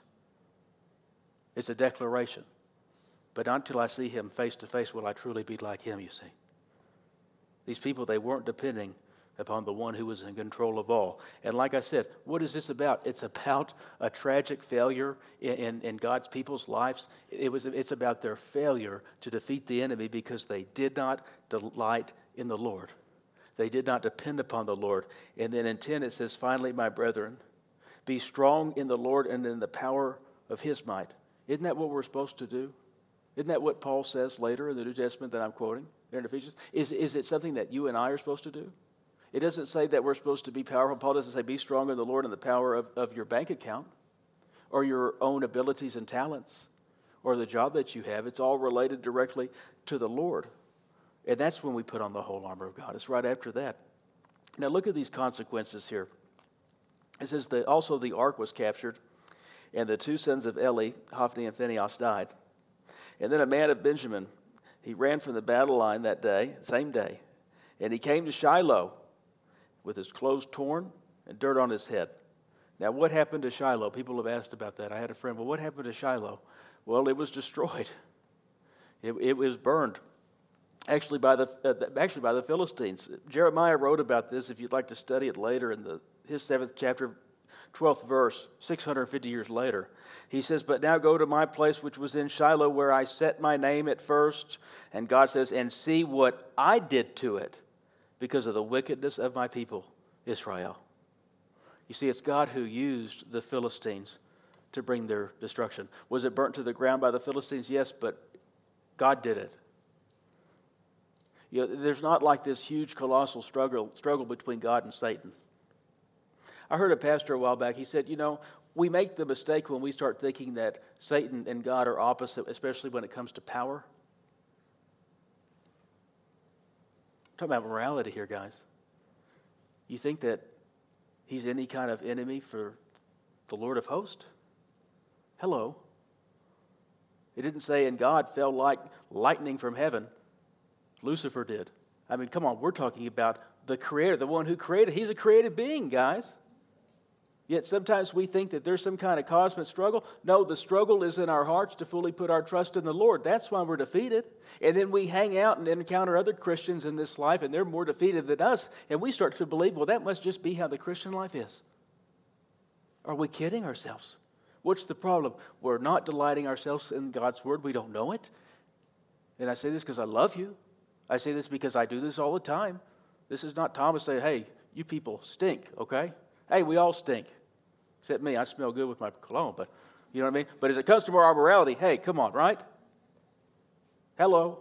It's a declaration. But not until I see him face to face will I truly be like him, you see. These people, they weren't depending upon the one who was in control of all. And like I said, what is this about? It's about a tragic failure in God's people's lives. It's about their failure to defeat the enemy because they did not delight in the Lord. They did not depend upon the Lord. And then in 10 it says, finally, my brethren, be strong in the Lord and in the power of his might. Isn't that what we're supposed to do? Isn't that what Paul says later in the New Testament that I'm quoting there in Ephesians? Is it something that you and I are supposed to do? It doesn't say that we're supposed to be powerful. Paul doesn't say be strong in the Lord and the power of your bank account or your own abilities and talents or the job that you have. It's all related directly to the Lord. And that's when we put on the whole armor of God. It's right after that. Now look at these consequences here. It says that also the ark was captured, and the two sons of Eli, Hophni and Phinehas, died. And then a man of Benjamin, he ran from the battle line that day, same day, and he came to Shiloh with his clothes torn and dirt on his head. Now, what happened to Shiloh? People have asked about that. I had a friend, well, what happened to Shiloh? Well, it was destroyed. It was burned, actually by the Philistines. Jeremiah wrote about this, if you'd like to study it later, in his 7th chapter, 12th verse, 650 years later. He says, but now go to my place which was in Shiloh where I set my name at first. And God says, and see what I did to it because of the wickedness of my people, Israel. You see, it's God who used the Philistines to bring their destruction. Was it burnt to the ground by the Philistines? Yes, but God did it. You know, there's not like this huge, colossal struggle between God and Satan. I heard a pastor a while back, he said, you know, we make the mistake when we start thinking that Satan and God are opposite, especially when it comes to power. I'm talking about morality here, guys. You think that he's any kind of enemy for the Lord of hosts? Hello. It didn't say, and God fell like lightning from heaven. Lucifer did. I mean, come on, we're talking about the Creator, the one who created. He's a created being, guys. Yet sometimes we think that there's some kind of cosmic struggle. No, the struggle is in our hearts to fully put our trust in the Lord. That's why we're defeated. And then we hang out and encounter other Christians in this life, and they're more defeated than us. And we start to believe, well, that must just be how the Christian life is. Are we kidding ourselves? What's the problem? We're not delighting ourselves in God's Word. We don't know it. And I say this because I love you. I say this because I do this all the time. This is not Thomas saying, hey, you people stink, okay? Hey, we all stink. Except me, I smell good with my cologne, but you know what I mean? But as it comes to our morality, hey, come on, right? Hello.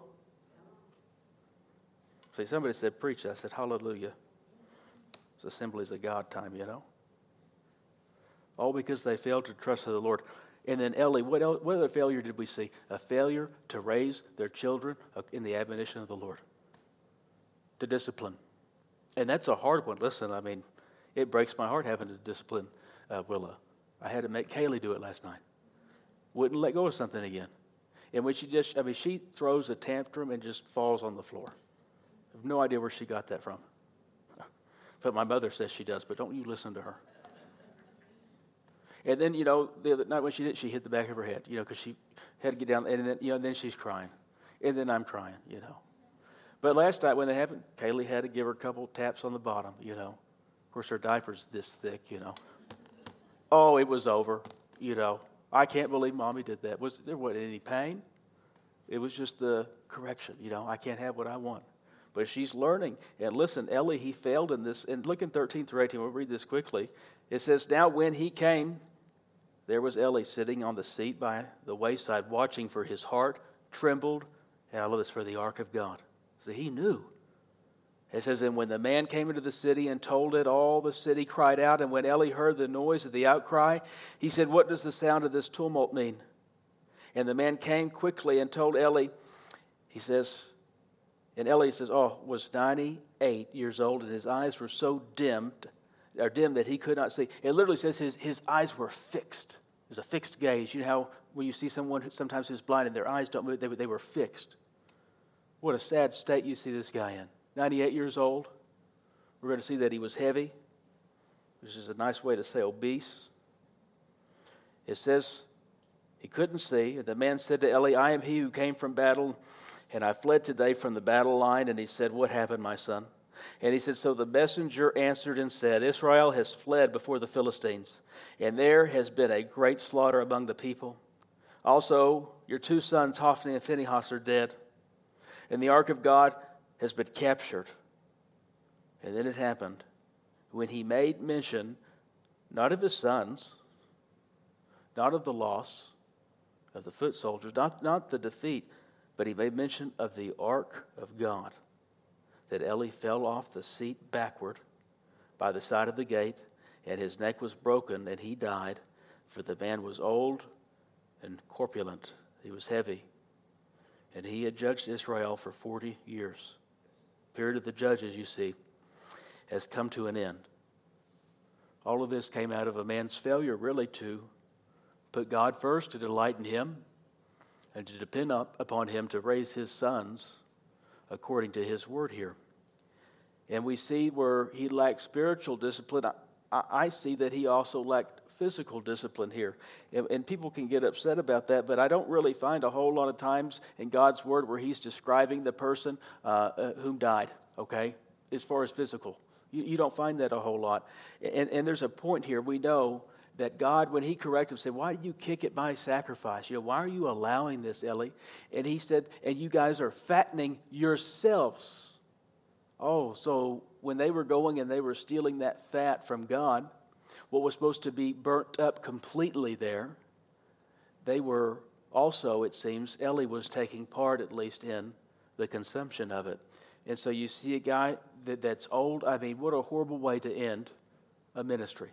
See, somebody said, preach. I said, hallelujah. It's Assemblies of God time, you know? All because they failed to trust in the Lord. And then Eli, what other failure did we see? A failure to raise their children in the admonition of the Lord. To discipline. And that's a hard one. Listen, I mean, it breaks my heart having to discipline Willa. I had to make Kaylee do it last night. Wouldn't let go of something again. And when she throws a tantrum and just falls on the floor. I have no idea where she got that from. But my mother says she does, but don't you listen to her. And then, you know, the other night when she did, she hit the back of her head, you know, because she had to get down, and then, you know, then she's crying. And then I'm crying, you know. But last night when it happened, Kaylee had to give her a couple taps on the bottom, you know. Of course, her diaper's this thick, you know. Oh, it was over, you know. I can't believe Mommy did that. There wasn't any pain. It was just the correction, you know. I can't have what I want. But she's learning. And listen, Eli, he failed in this. And look in 13 through 18. We'll read this quickly. It says, now when he came, there was Eli sitting on the seat by the wayside, watching, for his heart trembled. And I love this, for the ark of God. So he knew. It says, and when the man came into the city and told it, all the city cried out. And when Eli heard the noise of the outcry, he said, what does the sound of this tumult mean? And the man came quickly and told Eli, he says, and Eli says, was 98 years old, and his eyes were so dim that he could not see. It literally says his eyes were fixed. It was a fixed gaze. You know how when you see someone sometimes who's blind and their eyes don't move, they were fixed. What a sad state you see this guy in. 98 years old. We're going to see that he was heavy, which is a nice way to say obese. It says he couldn't see. And the man said to Eli, I am he who came from battle, and I fled today from the battle line. And he said, what happened, my son? And he said, so the messenger answered and said, Israel has fled before the Philistines, and there has been a great slaughter among the people. Also, your two sons, Hophni and Phinehas, are dead, and the ark of God has been captured. And then it happened when he made mention, not of his sons, not of the loss of the foot soldiers, not the defeat, but he made mention of the ark of God, that Eli fell off the seat backward by the side of the gate, and his neck was broken, and he died, for the man was old and corpulent. He was heavy. And he had judged Israel for 40 years. The period of the judges, you see, has come to an end. All of this came out of a man's failure, really, to put God first, to delight in him, and to depend upon him to raise his sons according to his word here. And we see where he lacked spiritual discipline. I see that he also lacked physical discipline here. And people can get upset about that, but I don't really find a whole lot of times in God's word where he's describing the person whom died, okay, as far as physical. You don't find that a whole lot. And there's a point here. We know that God, when he corrected him, said, why do you kick it by sacrifice? Why are you allowing this, Eli? And he said, and you guys are fattening yourselves. Oh, so when they were going and they were stealing that fat from God, what was supposed to be burnt up completely there, they were also, it seems, Eli was taking part at least in the consumption of it. And so you see a guy that's old. I mean, what a horrible way to end a ministry.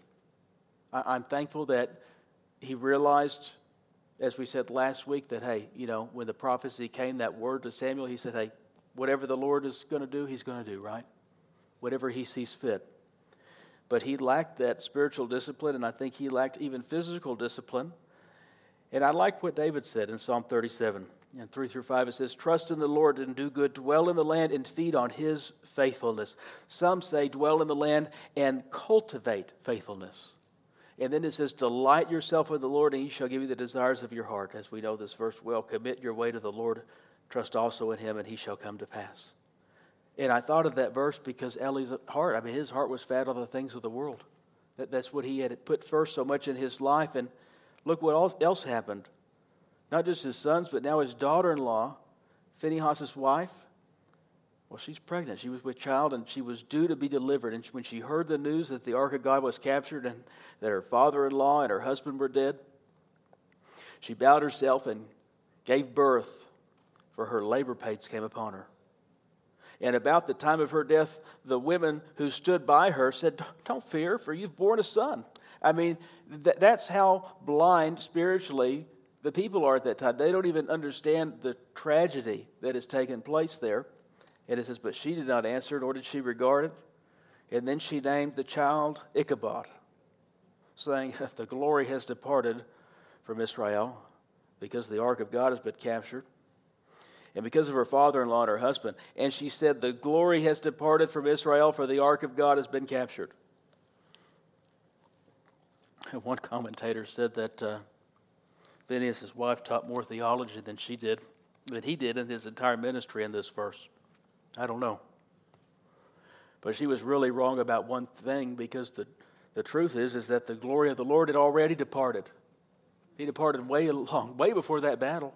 I'm thankful that he realized, as we said last week, that, hey, when the prophecy came, that word to Samuel, he said, hey, whatever the Lord is going to do, he's going to do, right? Whatever he sees fit. But he lacked that spiritual discipline, and I think he lacked even physical discipline. And I like what David said in Psalm 37, and 3-5, it says, trust in the Lord and do good, dwell in the land and feed on his faithfulness. Some say dwell in the land and cultivate faithfulness. And then it says, delight yourself in the Lord, and he shall give you the desires of your heart. As we know this verse well, commit your way to the Lord, trust also in him, and he shall come to pass. And I thought of that verse because Eli's heart, his heart was fat on the things of the world. That's what he had put first so much in his life. And look what else happened. Not just his sons, but now his daughter-in-law, Phinehas' wife. Well, she's pregnant. She was with child, and she was due to be delivered. And when she heard the news that the ark of God was captured and that her father-in-law and her husband were dead, she bowed herself and gave birth, for her labor pains came upon her. And about the time of her death, the women who stood by her said, don't fear, for you've borne a son. That's how blind spiritually the people are at that time. They don't even understand the tragedy that has taken place there. And it says, but she did not answer, nor did she regard it. And then she named the child Ichabod, saying, the glory has departed from Israel, because the ark of God has been captured, and because of her father-in-law and her husband. And she said, the glory has departed from Israel, for the ark of God has been captured. And one commentator said that Phinehas' wife taught more theology than he did in his entire ministry in this verse. I don't know. But she was really wrong about one thing, because the truth is that the glory of the Lord had already departed. He departed way before that battle.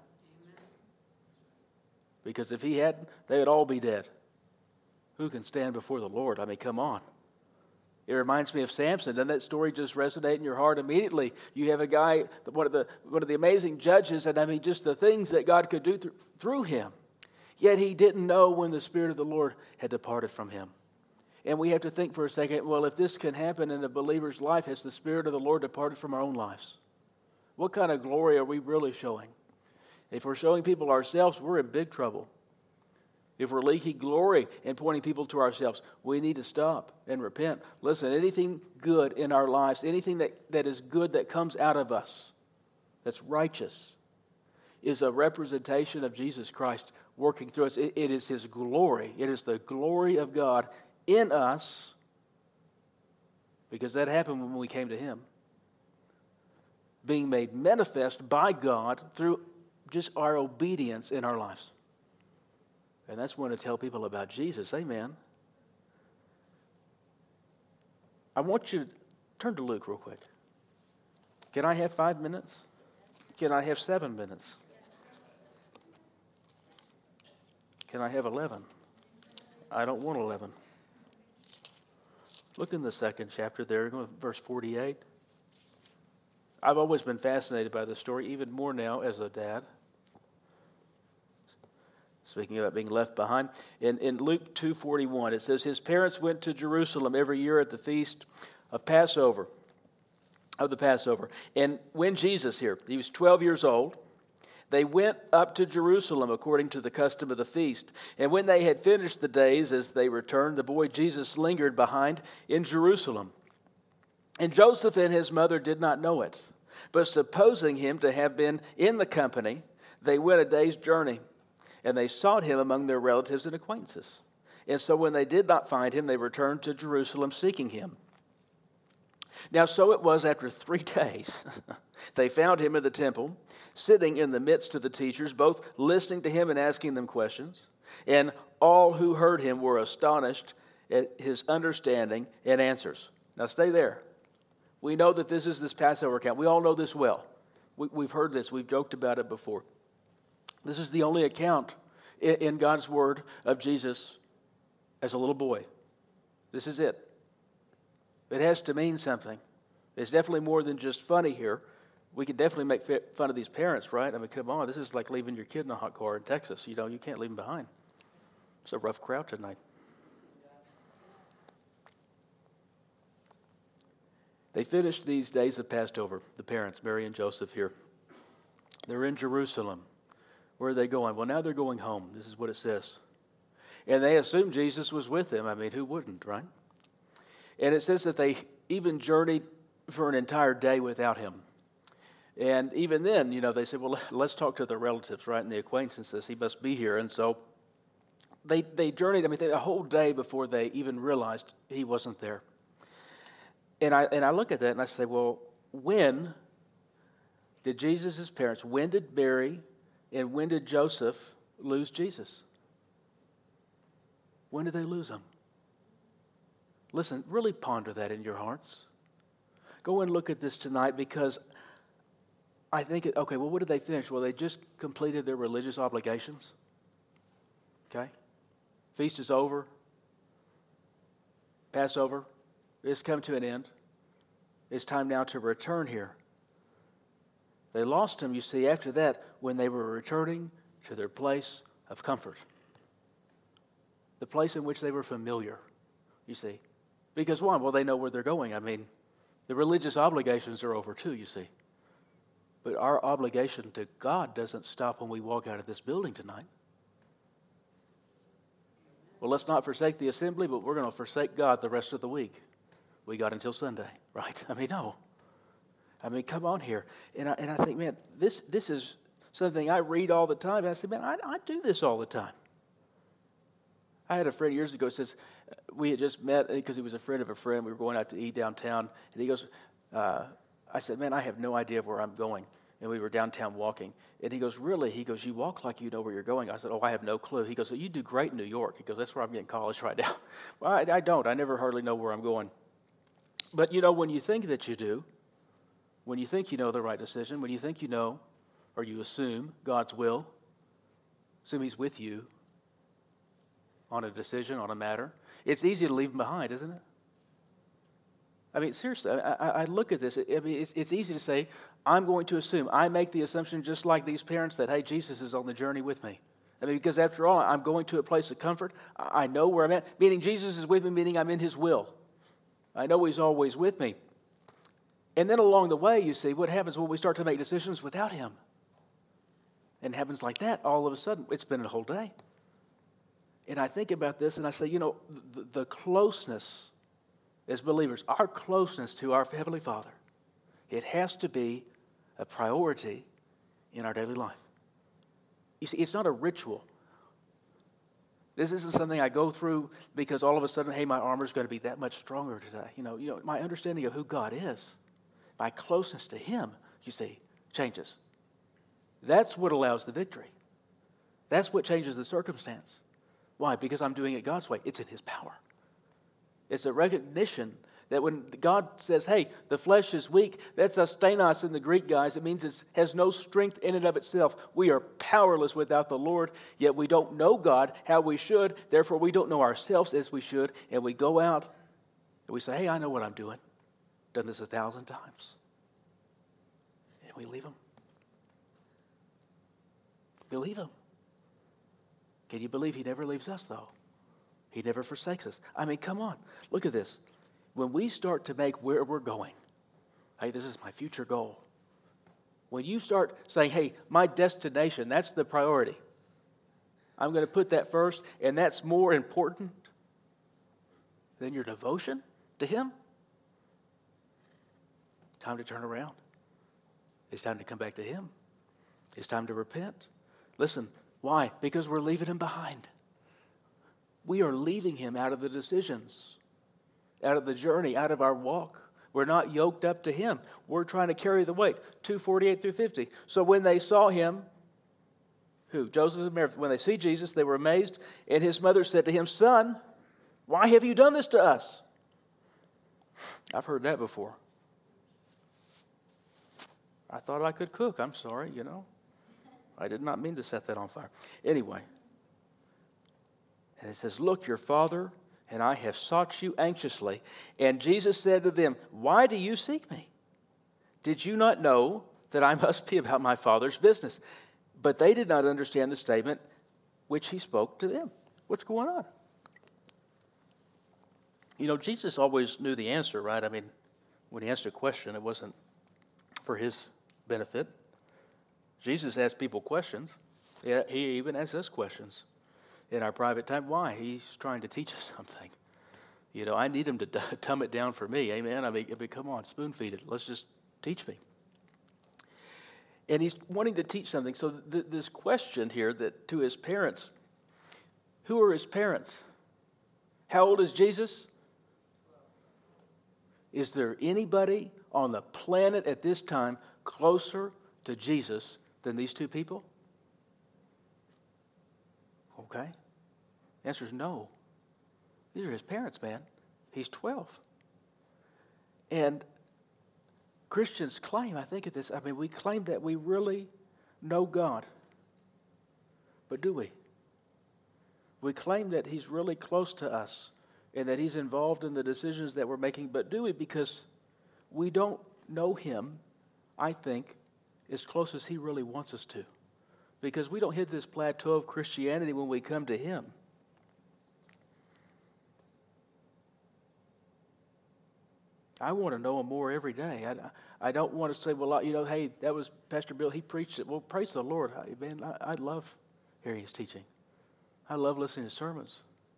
Because if he hadn't, they would all be dead. Who can stand before the Lord? Come on. It reminds me of Samson. Doesn't that story just resonate in your heart immediately? You have a guy, one of the amazing judges, and just the things that God could do through him. Yet he didn't know when the Spirit of the Lord had departed from him. And we have to think for a second, well, if this can happen in a believer's life, has the Spirit of the Lord departed from our own lives? What kind of glory are we really showing? If we're showing people ourselves, we're in big trouble. If we're leaking glory and pointing people to ourselves, we need to stop and repent. Listen, anything good in our lives, anything that is good that comes out of us, that's righteous, is a representation of Jesus Christ working through us. It is his glory. It is the glory of God in us, because that happened when we came to him, being made manifest by God through just our obedience in our lives. And that's when to tell people about Jesus. Amen. I want you to turn to Luke real quick. Can I have 5 minutes? Can I have 7 minutes? Can I have 11? I don't want 11. Look in the second chapter there, verse 48. I've always been fascinated by this story, even more now as a dad. Speaking about being left behind, in Luke 2:41, it says, his parents went to Jerusalem every year at the feast of the Passover. And when Jesus here, he was 12 years old, they went up to Jerusalem according to the custom of the feast. And when they had finished the days as they returned, the boy Jesus lingered behind in Jerusalem. And Joseph and his mother did not know it. But supposing him to have been in the company, they went a day's journey. And they sought him among their relatives and acquaintances. And so when they did not find him, they returned to Jerusalem seeking him. Now so it was after 3 days, they found him in the temple, sitting in the midst of the teachers, both listening to him and asking them questions. And all who heard him were astonished at his understanding and answers. Now stay there. We know that this is this Passover account. We all know this well. We've heard this. We've joked about it before. This is the only account in God's Word of Jesus as a little boy. This is it. It has to mean something. It's definitely more than just funny here. We can definitely make fun of these parents, right? I mean, come on. This is like leaving your kid in a hot car in Texas. You can't leave him behind. It's a rough crowd tonight. They finished these days of Passover, the parents, Mary and Joseph here. They're in Jerusalem. Where are they going? Well, now they're going home. This is what it says. And they assumed Jesus was with them. I mean, who wouldn't, right? And it says that they even journeyed for an entire day without him. And even then, they said, well, let's talk to the relatives, right? And the acquaintances, he must be here. And so they journeyed, a whole day before they even realized he wasn't there. And I look at that and I say, well, when did Jesus' parents, when did Mary and when did Joseph lose Jesus? When did they lose him? Listen, really ponder that in your hearts. Go and look at this tonight because I think, okay, well, what did they finish? Well, they just completed their religious obligations. Okay? Feast is over. Passover is come to an end. It's time now to return here. They lost him, you see, after that when they were returning to their place of comfort. The place in which they were familiar, you see. Because why? Well, they know where they're going. The religious obligations are over too, you see. But our obligation to God doesn't stop when we walk out of this building tonight. Well, let's not forsake the assembly, but we're going to forsake God the rest of the week. We got until Sunday, right? No. Come on here. And I think, man, this is something I read all the time. And I say, man, I do this all the time. I had a friend years ago who says, we had just met because he was a friend of a friend. We were going out to eat downtown. And he goes, I said, man, I have no idea where I'm going. And we were downtown walking. And he goes, really? He goes, you walk like you know where you're going. I said, oh, I have no clue. He goes, well, you do great in New York. He goes, that's where I'm getting college right now. Well, I don't. I never hardly know where I'm going. But, when you think that you do, when you think you know the right decision, when you think you know or you assume God's will, assume he's with you on a decision, on a matter, it's easy to leave him behind, isn't it? Seriously, I look at this. It's easy to say, I'm going to assume. I make the assumption just like these parents that, hey, Jesus is on the journey with me. Because after all, I'm going to a place of comfort. I know where I'm at, meaning Jesus is with me, meaning I'm in his will. I know he's always with me. And then along the way, you see, what happens when we start to make decisions without him? And it happens like that, all of a sudden, it's been a whole day. And I think about this and I say, the closeness as believers, our closeness to our Heavenly Father, it has to be a priority in our daily life. You see, it's not a ritual. This isn't something I go through because all of a sudden, hey, my armor's going to be that much stronger today. My understanding of who God is, my closeness to him, you see, changes. That's what allows the victory. That's what changes the circumstance. Why? Because I'm doing it God's way. It's in his power. It's a recognition that when God says, hey, the flesh is weak, that's asthenos in the Greek, guys. It means it has no strength in and of itself. We are powerless without the Lord, yet we don't know God how we should. Therefore, we don't know ourselves as we should, and we go out And we say, hey, I know what I'm doing. Done this 1,000 times. And we leave him. Believe him. Can you believe he never leaves us, though? He never forsakes us. I mean, come on. Look at this. When we start to make where we're going, hey, this is my future goal. When you start saying, hey, my destination, that's the priority. I'm going to put that first, and that's more important than your devotion to him. Time to turn around. It's time to come back to him. It's time to repent. Listen, why? Because we're leaving him behind. We are leaving him out of the decisions, out of the journey, out of our walk. We're not yoked up to him. We're trying to carry the weight. 2:48 through 50. So when they saw him, who? Joseph and Mary. When they see Jesus, they were amazed. And his mother said to him, Son, why have you done this to us? I've heard that before. I thought I could cook. I'm sorry, I did not mean to set that on fire. Anyway. And it says, look, your father and I have sought you anxiously. And Jesus said to them, why do you seek me? Did you not know that I must be about my Father's business? But they did not understand the statement which he spoke to them. What's going on? Jesus always knew the answer, right? I mean, when he asked a question, it wasn't for his benefit. Jesus asked people questions. Yeah, he even asks us questions in our private time. Why? He's trying to teach us something. I need him to dumb it down for me. Amen? I mean, come on, spoon feed it. Let's just teach me. And he's wanting to teach something. So this question here that to his parents, who are his parents? How old is Jesus? Is there anybody on the planet at this time closer to Jesus than these two people? Okay. The answer is no. These are his parents, man. He's 12. And Christians claim, we claim that we really know God. But do we? We claim that he's really close to us and that he's involved in the decisions that we're making. But do we? Because we don't know him, I think, as close as he really wants us to. Because we don't hit this plateau of Christianity when we come to him. I want to know him more every day. I don't want to say, well, hey, that was Pastor Bill. He preached it. Well, praise the Lord. Man, I love hearing his teaching. I love listening to sermons.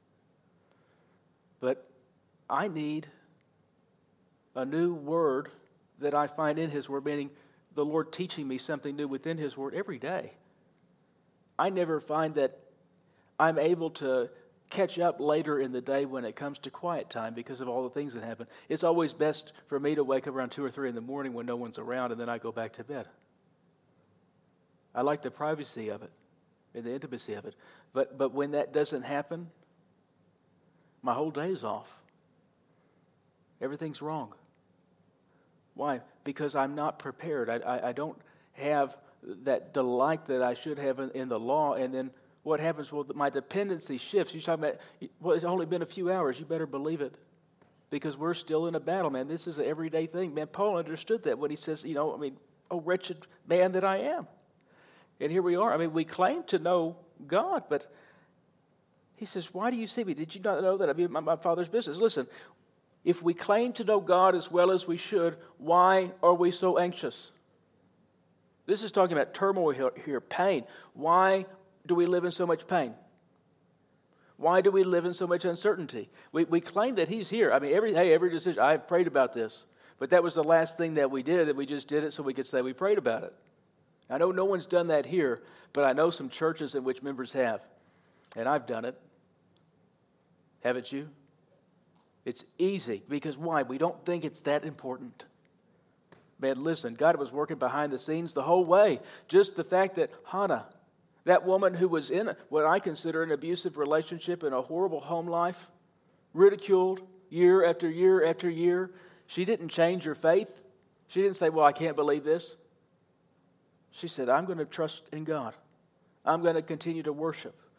But I need a new word that I find in his word, meaning the Lord teaching me something new within his word every day. I never find that I'm able to catch up later in the day when it comes to quiet time because of all the things that happen. It's always best for me to wake up around 2 or 3 in the morning when no one's around, and then I go back to bed. I like the privacy of it and the intimacy of it. But when that doesn't happen, my whole day is off. Everything's wrong. Why? Because I'm not prepared. I don't have that delight that I should have in the law. And then what happens? Well, my dependency shifts. You're talking about, well, it's only been a few hours. You better believe it. Because we're still in a battle, man. This is an everyday thing. Man, Paul understood that when he says, oh, wretched man that I am. And here we are. We claim to know God, but he says, why do you seek me? Did you not know that I be my Father's business? Listen, if we claim to know God as well as we should, why are we so anxious? This is talking about turmoil here, pain. Why do we live in so much pain? Why do we live in so much uncertainty? We claim that he's here. Every decision, I've prayed about this. But that was the last thing that we did, that we just did it so we could say we prayed about it. I know no one's done that here, but I know some churches in which members have. And I've done it. Haven't you? It's easy. Because why? We don't think it's that important. Man, listen, God was working behind the scenes the whole way. Just the fact that Hannah, that woman who was in what I consider an abusive relationship and a horrible home life, ridiculed year after year after year, she didn't change her faith. She didn't say, well, I can't believe this. She said, I'm going to trust in God. I'm going to continue to worship.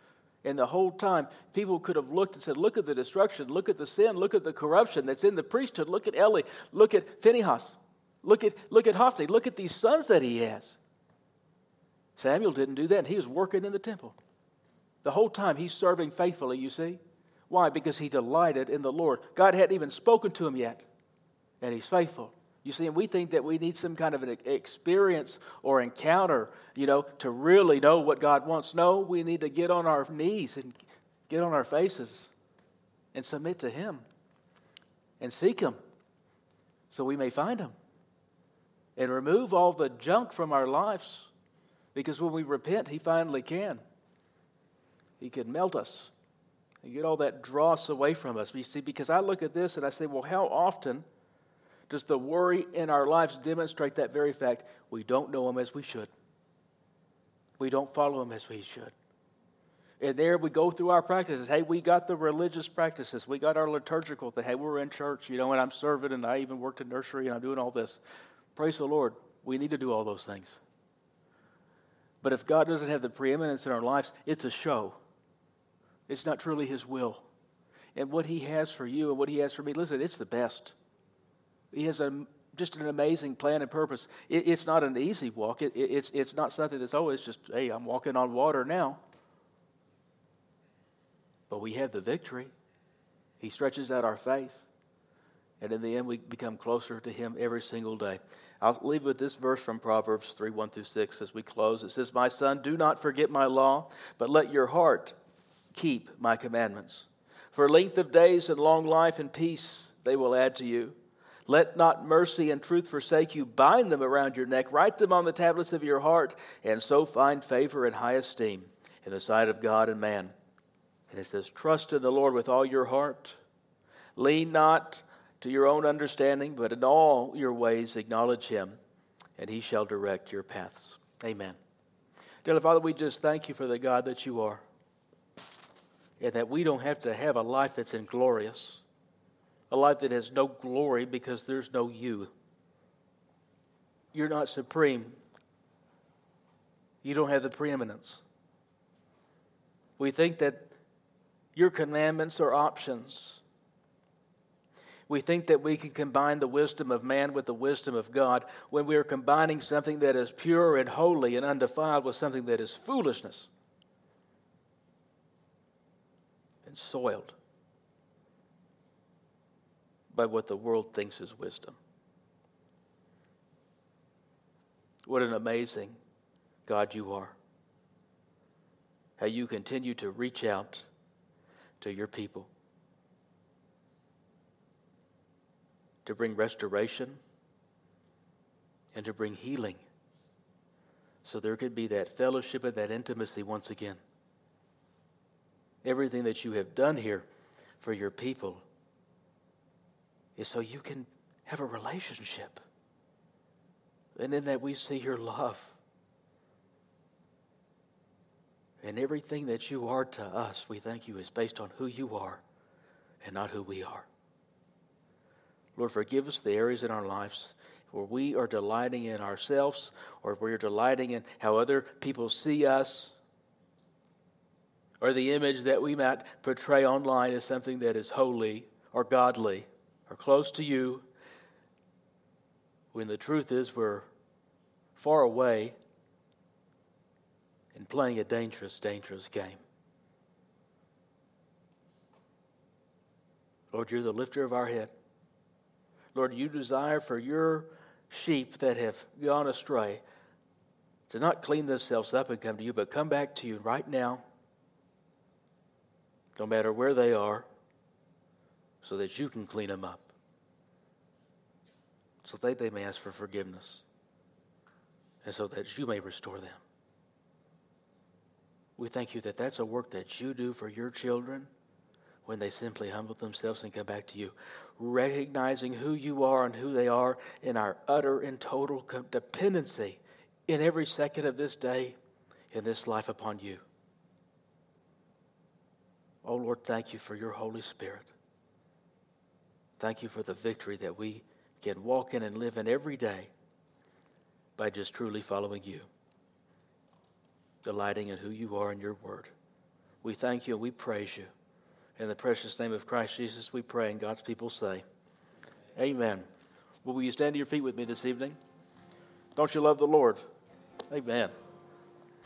And the whole time, people could have looked and said, look at the destruction, look at the sin, look at the corruption that's in the priesthood, look at Eli, look at Phinehas, look at Hophni, look at these sons that he has. Samuel didn't do that, and he was working in the temple. The whole time he's serving faithfully, you see. Why? Because he delighted in the Lord. God hadn't even spoken to him yet, and he's faithful. You see, and we think that we need some kind of an experience or encounter, to really know what God wants. No, we need to get on our knees and get on our faces and submit to Him and seek Him so we may find Him and remove all the junk from our lives, because when we repent, He finally can. He can melt us and get all that dross away from us. You see, because I look at this and I say, well, how often does the worry in our lives demonstrate that very fact? We don't know Him as we should. We don't follow Him as we should. And there we go through our practices. Hey, we got the religious practices. We got our liturgical thing. Hey, we're in church, and I'm serving, and I even worked in nursery, and I'm doing all this. Praise the Lord. We need to do all those things. But if God doesn't have the preeminence in our lives, it's a show. It's not truly His will. And what He has for you and what He has for me, listen, it's the best. He has just an amazing plan and purpose. It's not an easy walk. It's not something that's, it's just, hey, I'm walking on water now. But we have the victory. He stretches out our faith. And in the end, we become closer to Him every single day. I'll leave with this verse from Proverbs 3:1-6 as we close. It says, "My son, do not forget my law, but let your heart keep my commandments. For length of days and long life and peace they will add to you. Let not mercy and truth forsake you. Bind them around your neck. Write them on the tablets of your heart, and so find favor and high esteem in the sight of God and man." And it says, "Trust in the Lord with all your heart. Lean not to your own understanding, but in all your ways acknowledge Him, and He shall direct your paths." Amen. Dear Father, we just thank You for the God that You are, and that we don't have to have a life that's inglorious. A life that has no glory because there's no You. You're not supreme. You don't have the preeminence. We think that Your commandments are options. We think that we can combine the wisdom of man with the wisdom of God when we are combining something that is pure and holy and undefiled with something that is foolishness and soiled by what the world thinks is wisdom. What an amazing God You are. How You continue to reach out to Your people, to bring restoration and to bring healing, so there could be that fellowship and that intimacy once again. Everything that You have done here for Your people is so You can have a relationship. And in that we see Your love. And everything that You are to us, we thank You, is based on who You are and not who we are. Lord, forgive us the areas in our lives where we are delighting in ourselves, or we're delighting in how other people see us, or the image that we might portray online as something that is holy or godly or close to You, when the truth is we're far away and playing a dangerous, dangerous game. Lord, You're the lifter of our head. Lord, You desire for Your sheep that have gone astray to not clean themselves up and come to You, but come back to You right now, no matter where they are, so that You can clean them up, so that they may ask for forgiveness, and so that You may restore them. We thank You that that's a work that You do for Your children when they simply humble themselves and come back to You, recognizing who You are and who they are in our utter and total dependency in every second of this day, in this life, upon You. Oh Lord, thank You for Your Holy Spirit. Thank You for the victory that we can walk in and live in every day by just truly following You, delighting in who You are and Your word. We thank you and we praise you. In the precious name of Christ Jesus, we pray, and God's people say, amen. Will you stand to your feet with me this evening? Don't you love the Lord? Amen.